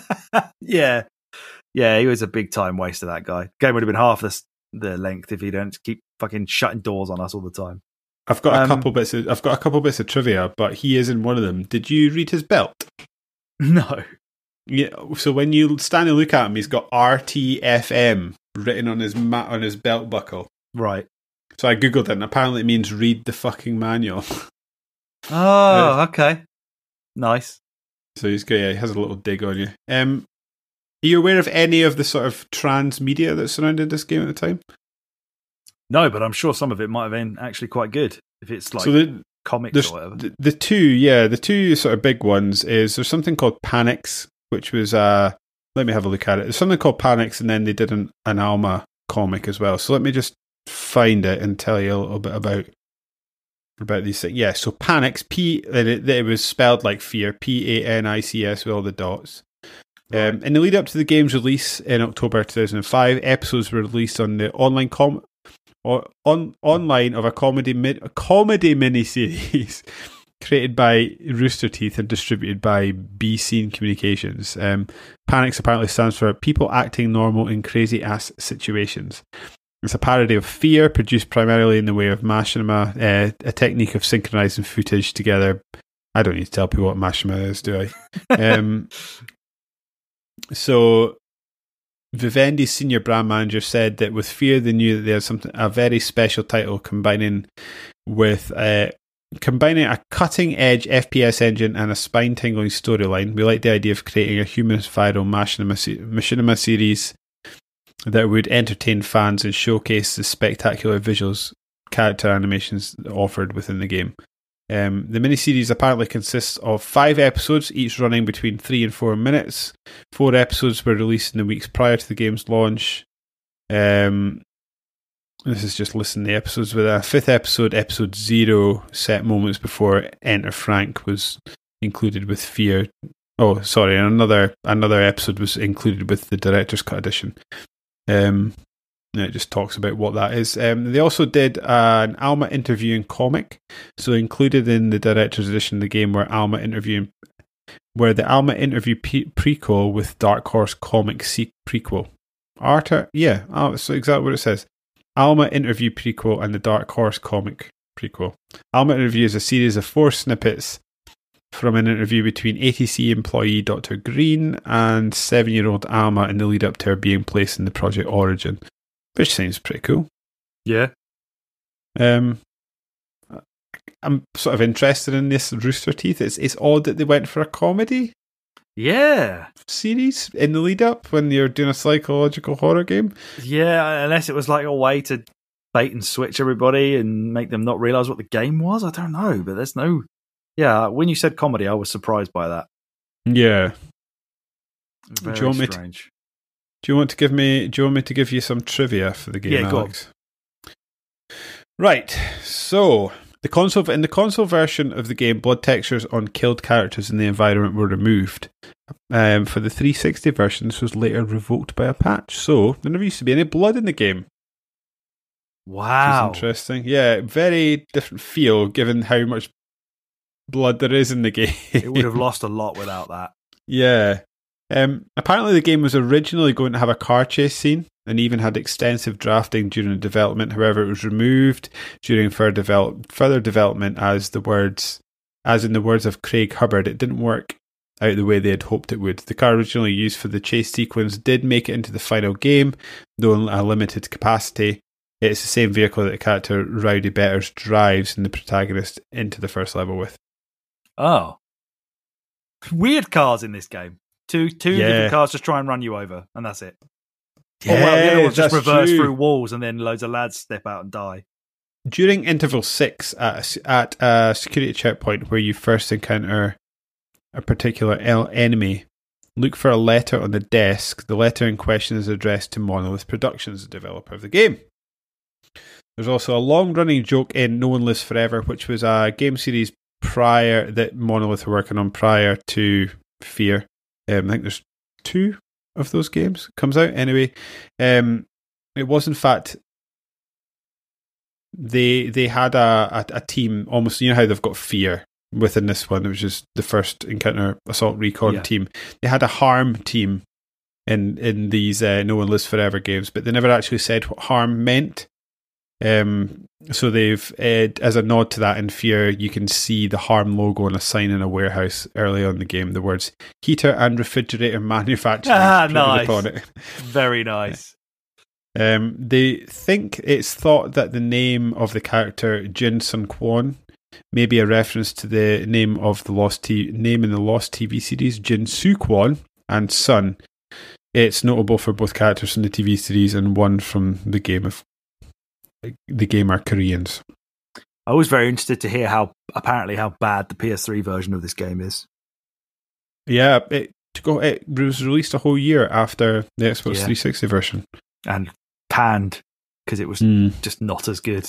yeah, yeah. He was a big time waster. That guy. Game would have been half the the length if he don't keep fucking shutting doors on us all the time. I've got a Um, couple bits. Of, I've got a couple bits of trivia, but he is in one of them. Did you read his belt? No. Yeah. So when you stand and look at him, he's got R T F M written on his mat on his belt buckle. Right. So I googled it, and apparently it means read the fucking manual. Oh, uh, okay. Nice. So he's good. Yeah, he has a little dig on you. Um, are you aware of any of the sort of trans media that surrounded this game at the time? No, but I'm sure some of it might have been actually quite good if it's like so the, comics or whatever. The, the two, yeah, the two sort of big ones is there's something called Panics, which was uh, let me have a look at it. There's something called Panics, and then they did an, an Alma comic as well. So let me just find it and tell you a little bit about about these things. Yeah, so Panics, P, and it, it was spelled like fear, P A N I C S with all the dots. Um, in the lead up to the game's release in October two thousand five, episodes were released on the online com or on online of a comedy mi- a comedy miniseries created by Rooster Teeth and distributed by B Scene Communications. Um, Panics apparently stands for People Acting Normal in Crazy Ass Situations. It's a parody of Fear, produced primarily in the way of machinima, uh, a technique of synchronizing footage together. I don't need to tell people what machinima is, do I? um, so Vivendi's senior brand manager said that with Fear, they knew that they had something, a very special title combining with uh, combining a cutting-edge F P S engine and a spine-tingling storyline. We like the idea of creating a human-viral machinima, se- machinima series that would entertain fans and showcase the spectacular visuals, character animations offered within the game. Um, the miniseries apparently consists of five episodes, each running between three and four minutes. Four episodes were released in the weeks prior to the game's launch. Um, this is just listing the episodes, with a fifth episode, episode zero, set moments before Enter Frank, was included with Fear. Oh, sorry, another another episode was included with the director's cut edition. Um, and it just talks about what that is. Um, they also did uh, an Alma interviewing comic, so included in the director's edition of the game were Alma interviewing, where the Alma interview pe- prequel with Dark Horse comic se- prequel. Arter, yeah, oh, that's exactly what it says. Alma interview prequel and the Dark Horse comic prequel. Alma interview is a series of four snippets from an interview between A T C employee Doctor Green and seven-year-old Alma in the lead up to her being placed in the Project Origin, which seems pretty cool. Yeah. Um, I'm sort of interested in this Rooster Teeth. It's it's odd that they went for a comedy Yeah. series in the lead up when you're doing a psychological horror game. Yeah, unless it was like a way to bait and switch everybody and make them not realise what the game was. I don't know, but there's no... Yeah, when you said comedy, I was surprised by that. Yeah. Very do you want me strange. To, do you want to give me? Do you want me to give you some trivia for the game, Yeah, go Alex? On. Right. So the console in the console version of the game, blood textures on killed characters in the environment were removed. Um, for the three sixty version, this was later revoked by a patch. So there never used to be any blood in the game. Wow. Which is interesting. Yeah, very different feel given how much blood there is in the game. It would have lost a lot without that. Yeah. Um, apparently the game was originally going to have a car chase scene and even had extensive drafting during development. However, it was removed during further, develop- further development as the words, as in the words of Craig Hubbard, it didn't work out the way they had hoped it would. The car originally used for the chase sequence did make it into the final game, though in a limited capacity. It's the same vehicle that the character Rowdy Betters drives and the protagonist into the first level with. Oh. Weird cars in this game. Two two Yeah. different cars just try and run you over, and that's it. Yeah, oh, well, the other ones just that's reverse true. through walls, and then loads of lads step out and die. During interval six at a, at a security checkpoint where you first encounter a particular el- enemy, look for a letter on the desk. The letter in question is addressed to Monolith Productions, the developer of the game. There's also a long-running joke in No One Lives Forever, which was a game series prior that Monolith were working on prior to Fear. Um, I think there's two of those games comes out anyway. Um, it was in fact they they had a, a a team almost, you know how they've got Fear within this one, which is the first Encounter Assault Recon Yeah. team. They had a Harm team in in these uh, No One Lives Forever games, but they never actually said what Harm meant. Um, so they've, uh, as a nod to that in Fear, you can see the Harm logo on a sign in a warehouse early on in the game. The words "heater and refrigerator manufacturing" Ah, printed nice. upon it. Very nice. Um, they think it's thought that the name of the character Jin Sun Kwon may be a reference to the name of the lost t- name in the Lost T V series Jin Soo Kwon and Sun. It's notable for both characters from the T V series and one from the game of the game are Koreans. I was very interested to hear how apparently how bad the P S three version of this game is. Yeah, it to go. It was released a whole year after the Xbox Yeah. three sixty version, And panned because it was Mm. just not as good.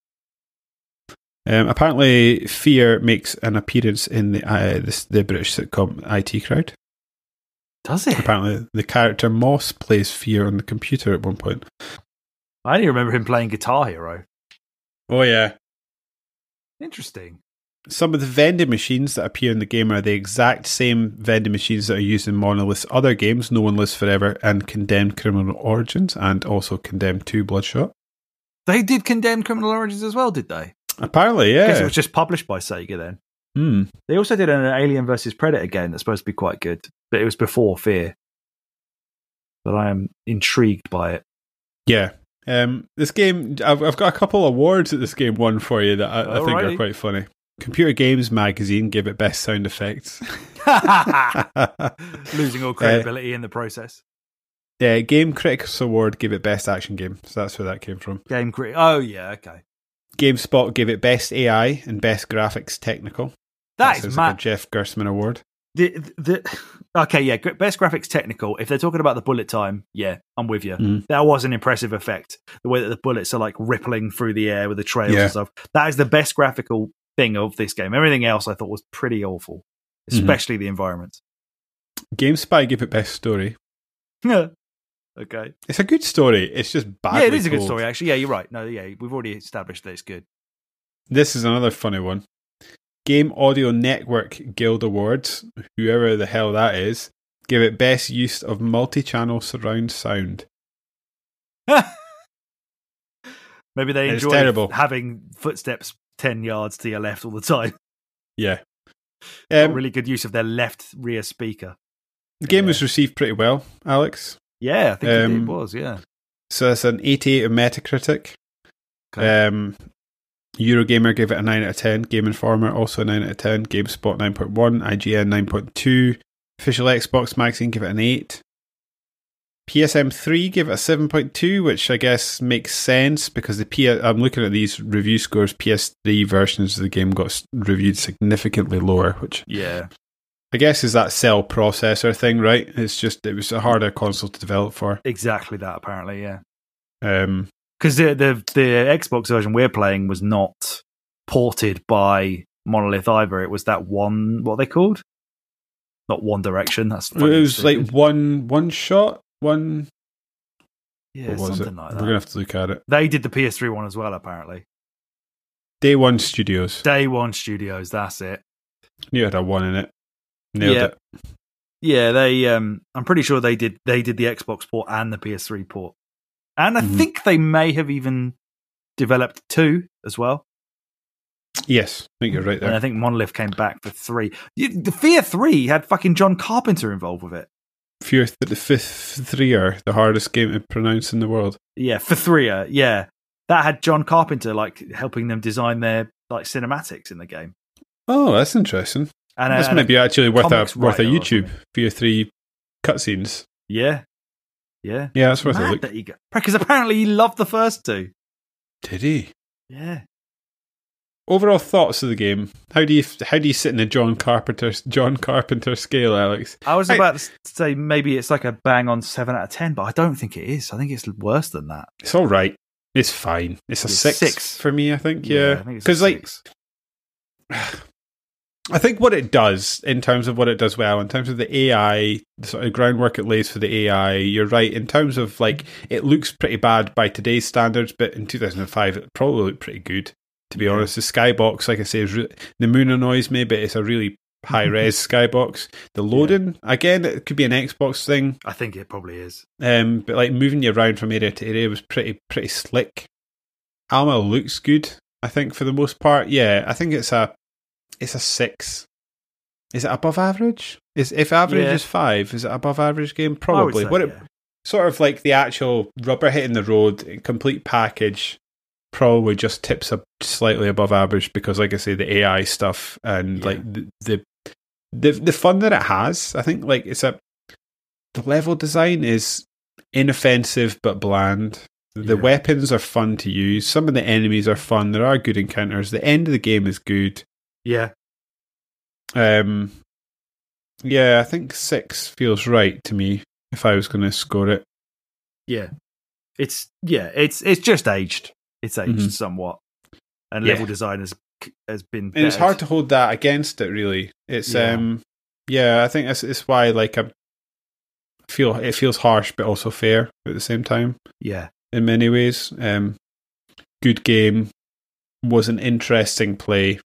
Um, apparently, Fear makes an appearance in the uh, this, the British sitcom I T Crowd. Does it? Apparently, the character Moss plays Fear on the computer at one point. I only remember him playing Guitar Hero. Oh yeah. Interesting. Some of the vending machines that appear in the game are the exact same vending machines that are used in Monolith's other games, No One Lives Forever and Condemned Criminal Origins, and also Condemned two Bloodshot. They did Condemned Criminal Origins as well, did they? Apparently, I guess it yeah. was just published by Sega then. Hmm. They also did an Alien versus Predator game that's supposed to be quite good, but it was before Fear. But I am intrigued by it. Yeah. Um, this game, I've, I've got a couple awards that this game won for you that I, I think are Alrighty. quite funny. Computer Games Magazine gave it best sound effects. Losing all credibility in the process. Yeah, Game Critics Award gave it best action game. So that's where that came from. Game cre- Oh, yeah, okay. GameSpot gave it best A I and best graphics technical. That sounds is like mad. a Jeff Gerstmann award. The, the, okay, yeah, gr- best graphics technical. If they're talking about the bullet time, yeah, I'm with you. Mm. That was an impressive effect. The way that the bullets are like rippling through the air with the trails Yeah. and stuff. That is the best graphical thing of this game. Everything else I thought was pretty awful, especially the environments. GameSpy gave it best story. Okay. It's a good story. It's just bad. Yeah, it is a good story, actually. Yeah, you're right. No, yeah, we've already established that it's good. This is another funny one. Game Audio Network Guild Awards, whoever the hell that is, give it best use of multi-channel surround sound. Maybe they It's enjoy terrible. having footsteps ten yards to your left all the time. Yeah. Got Um, really good use of their left rear speaker. the game yeah. was received pretty well, Alex. Yeah, I think it, Um, it was, yeah. So it's an eighty-eight of Metacritic. Okay. Um, Eurogamer gave it a nine out of ten. Game Informer also a nine out of ten. GameSpot nine point one. I G N nine point two. Official Xbox Magazine gave it an eight. P S M three gave it a seven point two, which I guess makes sense because the P- I'm looking at these review scores. P S three versions of the game got s- reviewed significantly lower, which Yeah. I guess is that cell processor thing, right? It's just it was a harder console to develop for. Exactly that, apparently, yeah. Um, Because the, the the Xbox version we're playing was not ported by Monolith either. It was that one, what are they called? Not One Direction. That's it fucking was like stupid. one one shot, one. yeah, What was something it? like We're that. gonna have to look at it. They did the P S three one as well, apparently. Day One Studios. Day One Studios, that's it. You had a one in it. Nailed Yeah. it. Yeah, they. Um, I'm pretty sure they did. They did the Xbox port and the P S three port, and I Mhm. think they may have even developed two as well. Yes, I think you're right And I there. think Monolith came back for three. You- The Fear three had fucking John Carpenter involved with it. Fear th- the fifth threer, the hardest game to pronounce in the world. Yeah, for three. uh, Yeah, that had John Carpenter like helping them design their like cinematics in the game. Oh, that's interesting. And, uh, This and might be actually worth a comics worth a writer or YouTube. something. Fear three cutscenes. yeah, yeah. Yeah, that's worth a Mad look. that he got because apparently he loved the first two. Did he? Yeah. Overall thoughts of the game. How do you how do you sit in a John Carpenter John Carpenter scale, Alex? I was I- about to say maybe it's like a bang on seven out of ten, but I don't think it is. I think it's worse than that. It's all right. It's fine. It's a It's six, six. for me. I think. Yeah, I think it's because a like six. I think what it does in terms of what it does well, in terms of the A I, the sort of groundwork it lays for the A I, you're right. In terms of like, it looks pretty bad by today's standards, but in two thousand five, it probably looked pretty good. To be Yeah. honest, the skybox, like I say, is re- the moon annoys me, but it's a really high res skybox. The loading, again, it could be an Xbox thing, I think it probably is. um, but like moving you around from area to area was pretty pretty slick. Alma looks good, I think, for the most part. Yeah, I think it's a it's a six. Is it above average? Is if average Yeah. is five, is it above average game? I would Probably. say, What it yeah. sort of like the actual rubber hitting the road, complete package, probably just tips up slightly above average because, like I say, the A I stuff and yeah. like the, the the the fun that it has. I think like it's a the level design is inoffensive but bland. The yeah. weapons are fun to use. Some of the enemies are fun. There are good encounters. The end of the game is good. Yeah. Um. Yeah, I think six feels right to me if I was going to score it. Yeah. It's yeah. It's it's just aged. It's aged mm-hmm. somewhat, and yeah. level design has has been. And it's hard to hold that against it. Really, it's yeah. um. Yeah, I think that's it's why like I feel it feels harsh but also fair at the same time. Yeah. In many ways, um, good game, was an interesting play.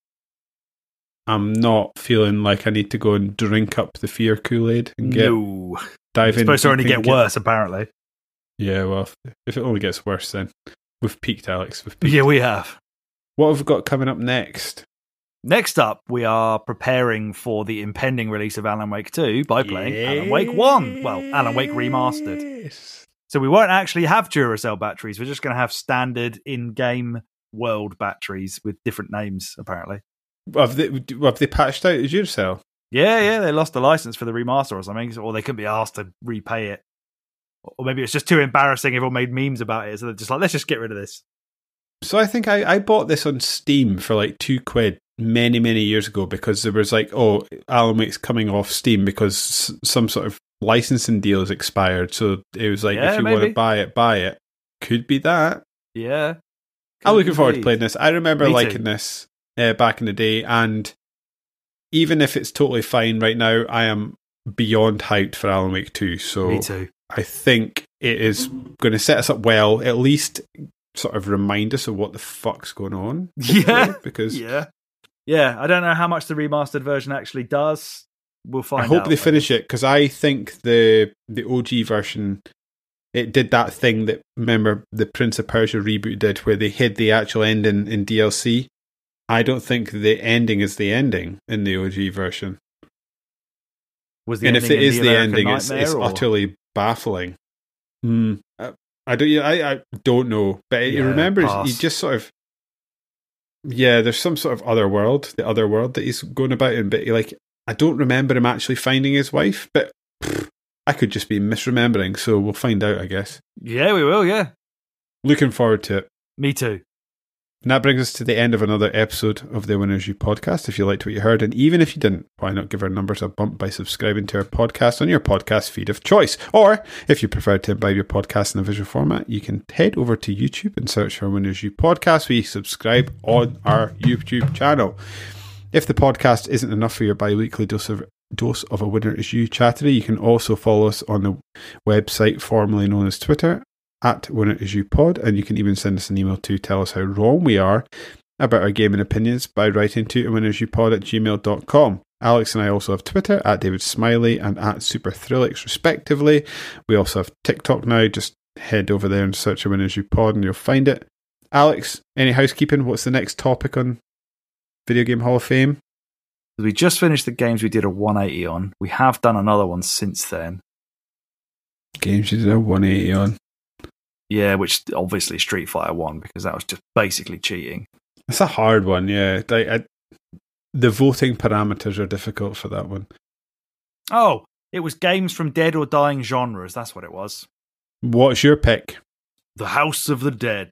I'm not feeling like I need to go and drink up the fear Kool-Aid and get no. dive in. It's supposed to only get, get worse, apparently. Yeah, well, if, if it only gets worse, then we've peaked, Alex. We've peaked. Yeah, we have. What have we got coming up next? Next up, we are preparing for the impending release of Alan Wake two by playing yes. Alan Wake one. Well, Alan Wake Remastered. So we won't actually have Duracell batteries. We're just going to have standard in-game world batteries with different names, apparently. Have they, have they patched out the Duracell? Yeah, yeah. They lost the license for the remaster or something, or they couldn't be asked to repay it. Or maybe it's just too embarrassing. Everyone made memes about it, so they're just like, let's just get rid of this. So I think I, I bought this on Steam for like two quid many, many years ago because there was like, oh, Alan Wake's coming off Steam because some sort of licensing deal has expired. So it was like, yeah, if you maybe. want to buy it, buy it. Could be that. Yeah. I'm looking forward to playing this. I remember Me liking too. this uh, back in the day, and even if it's totally fine right now, I am beyond hyped for Alan Wake two. So Me too. I think it is going to set us up well, at least sort of remind us of what the fuck's going on. Yeah. Because yeah. Yeah, I don't know how much the remastered version actually does. We'll find out. I hope out, they finish it, because I think the the O G version, it did that thing that, remember, the Prince of Persia reboot did, where they hid the actual ending in D L C. I don't think the ending is the ending in the O G version. Was the and ending if it in is the, the American ending, it's, Nightmare, it's or? utterly baffling. Hmm. I, I don't. I, I don't know, but Yeah, you remember, pass. he just sort of. Yeah, there's some sort of other world, the other world that he's going about in, but like, I don't remember him actually finding his wife, but pff, I could just be misremembering, so we'll find out, I guess. Yeah, we will, yeah. Looking forward to it. Me too. And that brings us to the end of another episode of the Winners U podcast. If you liked what you heard, and even if you didn't, why not give our numbers a bump by subscribing to our podcast on your podcast feed of choice? Or, if you prefer to imbibe your podcast in a visual format, you can head over to YouTube and search for Winners U podcast. We subscribe on our YouTube channel. If the podcast isn't enough for your bi-weekly dose of dose of a Winner Is You chattery, you can also follow us on the website formerly known as Twitter, at Winner Is You Pod, and you can even send us an email to tell us how wrong we are about our gaming opinions by writing to winnersupod at gmail dot com. Alex and I also have Twitter, at David Smiley and at SuperThrillix respectively. We also have TikTok now. Just head over there and search for Winners U Pod and you'll find it. Alex, any housekeeping? What's the next topic on Video Game Hall of Fame? We just finished the games we did a one eighty on. We have done another one since then. Games you did a one eighty on? Yeah, which obviously Street Fighter one, because that was just basically cheating. It's a hard one, yeah. I, I, the voting parameters are difficult for that one. Oh, it was games from dead or dying genres. That's what it was. What's your pick? The House of the Dead.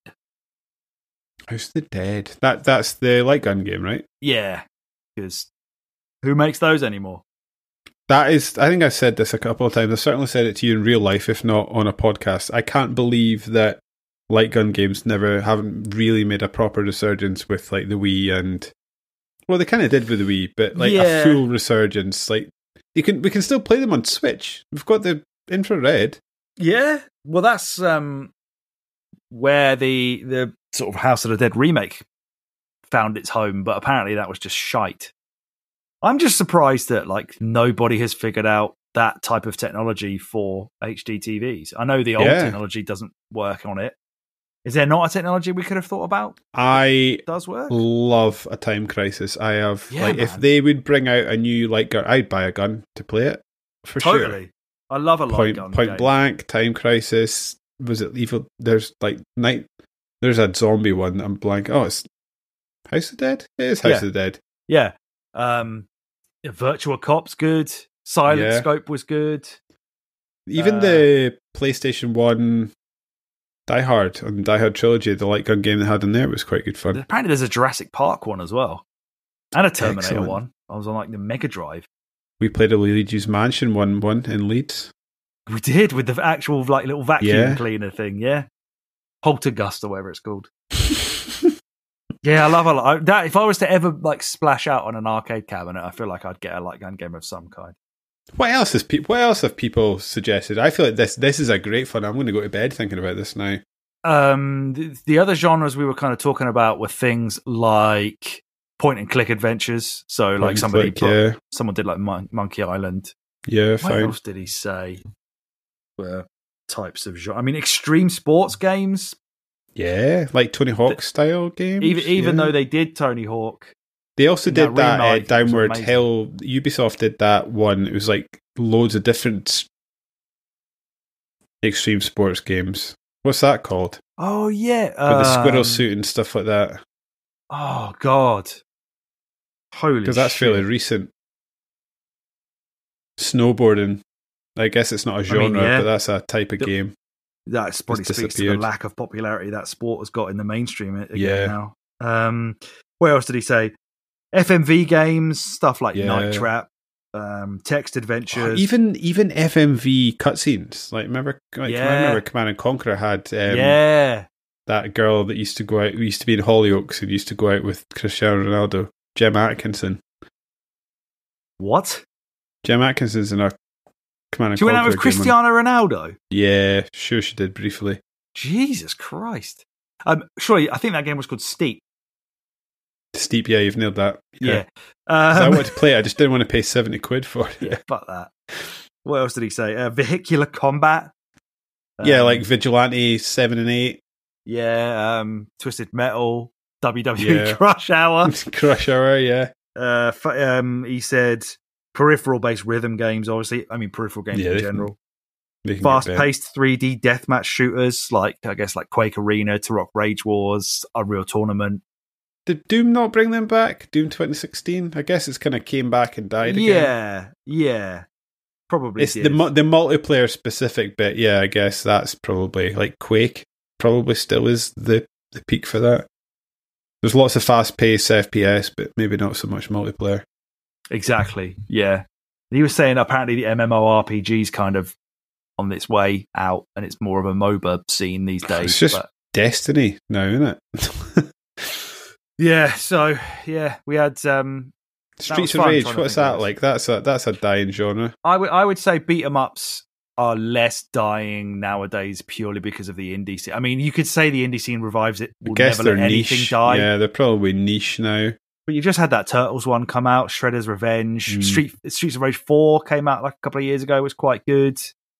House of the Dead. That That's the light gun game, right? Yeah, because who makes those anymore? That is, I think I've said this a couple of times. I've certainly said it to you in real life, if not on a podcast. I can't believe that light gun games never haven't really made a proper resurgence with like the Wii and, well, they kind of did with the Wii, but like Yeah. a full resurgence. Like you can, we can still play them on Switch. We've got the infrared. Yeah, well, that's um, where the the sort of House of the Dead remake found its home, but apparently that was just shite. I'm just surprised that like nobody has figured out that type of technology for H D T Vs. I know the old Yeah. technology doesn't work on it. Is there not a technology we could have thought about? I It does work. love a Time Crisis. I have, Yeah, like, if man. they would bring out a new light gun, I'd buy a gun to play it for sure. Totally. I love a light Point, gun Point game. Blank, Time Crisis. Was it Evil? There's like night. There's a zombie one. I'm blank. Oh, it's House of the Dead. It is House Yeah. of the Dead. Yeah. Um, Virtua Cop's good. Silent Yeah. Scope was good. Even Uh, the PlayStation One Die Hard on the Die Hard trilogy, the light gun game they had in there was quite good fun. Apparently, there's a Jurassic Park one as well, and a Terminator Excellent. one. I was on like the Mega Drive. We played a Luigi's Mansion one one in Leeds. We did with the actual like little vacuum Yeah. cleaner thing. Yeah, Poltergust or whatever it's called. Yeah, I love a lot. That if I was to ever like splash out on an arcade cabinet, I feel like I'd get a light gun game of some kind. What else is pe- What else have people suggested? I feel like this this is a great fun. I'm going to go to bed thinking about this now. Um, the, the other genres we were kind of talking about were things like point and click adventures. So like and somebody click, put, yeah. someone did like Mon- Monkey Island. Yeah, What fine. else did he say? Were types of genre? I mean, extreme sports games. Yeah, like Tony Hawk style games. Even even yeah. though they did Tony Hawk, They also that did that uh, remake was Downward amazing. Hill. Ubisoft did that one. It was like loads of different s- extreme sports games. What's that called? oh yeah, With the squirrel um, suit and stuff like that. Oh god, holy! Because that's shit. fairly recent. Snowboarding. I guess it's not a I genre, mean, yeah. but that's a type of The- game. That probably It's speaks to the disappeared. lack of popularity that sport has got in the mainstream again Yeah. now. Um, what else did he say? F M V games, stuff like Yeah. Night Trap, um, text adventures. Even even F M V cutscenes. Like remember, like, Yeah. I remember Command and Conquer had um, yeah, that girl that used to go out. Who used to be in Hollyoaks and used to go out with Cristiano Ronaldo. Jem Atkinson. what? Jem Atkinson's in our Command and She went out Conquer with game Cristiano Ronaldo. on- Yeah, sure she did briefly. Jesus Christ! Um, surely I think that game was called Steep. Steep, yeah, you've nailed that. Yeah, 'Cause I um, wanted to play it, I just didn't want to pay seventy quid for it. yeah, fuck that. What else did he say? Uh, vehicular combat. Yeah, Um, like Vigilante seven and eight, yeah, um, Twisted Metal, W W E Yeah. Crush Hour. Crush Hour, yeah. Uh, f- um, he said peripheral-based rhythm games. Obviously, I mean peripheral games Yeah, in they- general. They can get better. Fast-paced three D deathmatch shooters, like I guess like Quake Arena, Turok Rage Wars, Unreal Tournament. Did Doom not bring them back? Doom twenty sixteen? I guess it's kind of came back and died again. Yeah, yeah, probably. It's did. the mu- the multiplayer specific bit. Yeah, I guess that's probably like Quake. Probably still is the, the peak for that. There's lots of fast paced F P S, but maybe not so much multiplayer. Exactly. Yeah, he was saying apparently the MMORPG's kind of on its way out, and it's more of a MOBA scene these days. It's just but- Destiny now, isn't it? yeah. So yeah, we had. Um, Streets was of fun Rage. trying to What's think of that this. like? That's a that's a dying genre. I would I would say beat 'em ups are less dying nowadays purely because of the indie scene. I mean, you could say the indie scene revives it. I Will guess never they're let anything niche. die. Yeah, they're probably niche now. But you've just had that Turtles one come out, Shredder's Revenge. Mm. Street Streets of Rage four came out like a couple of years ago, was quite good.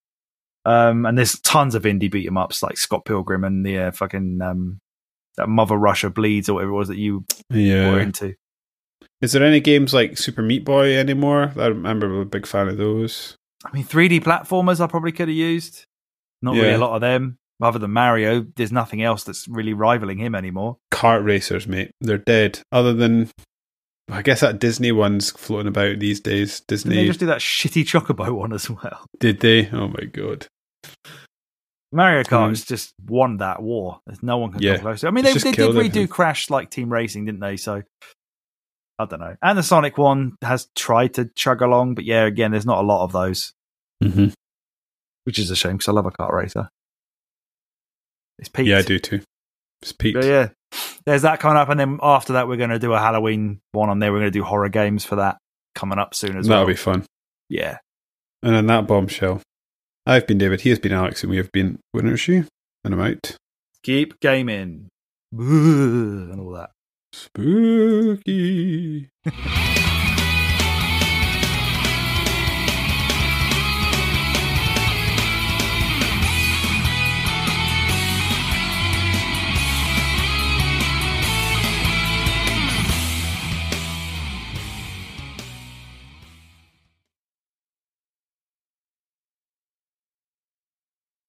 Um, and there's tons of indie beat 'em ups like Scott Pilgrim and the uh, fucking um, that Mother Russia Bleeds or whatever it was that you were Yeah. into. Is there any games like Super Meat Boy anymore? I remember I'm a big fan of those. I mean, three D platformers I probably could have used. Not really Yeah. a lot of them. Other than Mario, there's nothing else that's really rivaling him anymore. Kart racers, mate. They're dead. Other than, I guess that Disney one's floating about these days. Didn't Disney. they just do that shitty Chocobo one as well? Did they? Oh my god. Mario Kart Mm. has just won that war. There's no one can Yeah. come close. I mean, It's they, just they did killed redo everything. Crash like Team Racing, didn't they? So I don't know. And the Sonic one has tried to chug along, but yeah, again, there's not a lot of those, Mm-hmm. which is a shame because I love a kart racer. It's peaked. Yeah, I do too. It's peaked. But yeah, there's that coming up, and then after that, we're going to do a Halloween one on there. We're going to do horror games for that coming up soon as That'll well. be fun. Yeah. And on that bombshell, I've been David, he has been Alex, and we have been Winner Shoe, and I'm out. Keep gaming. And all that. Spooky.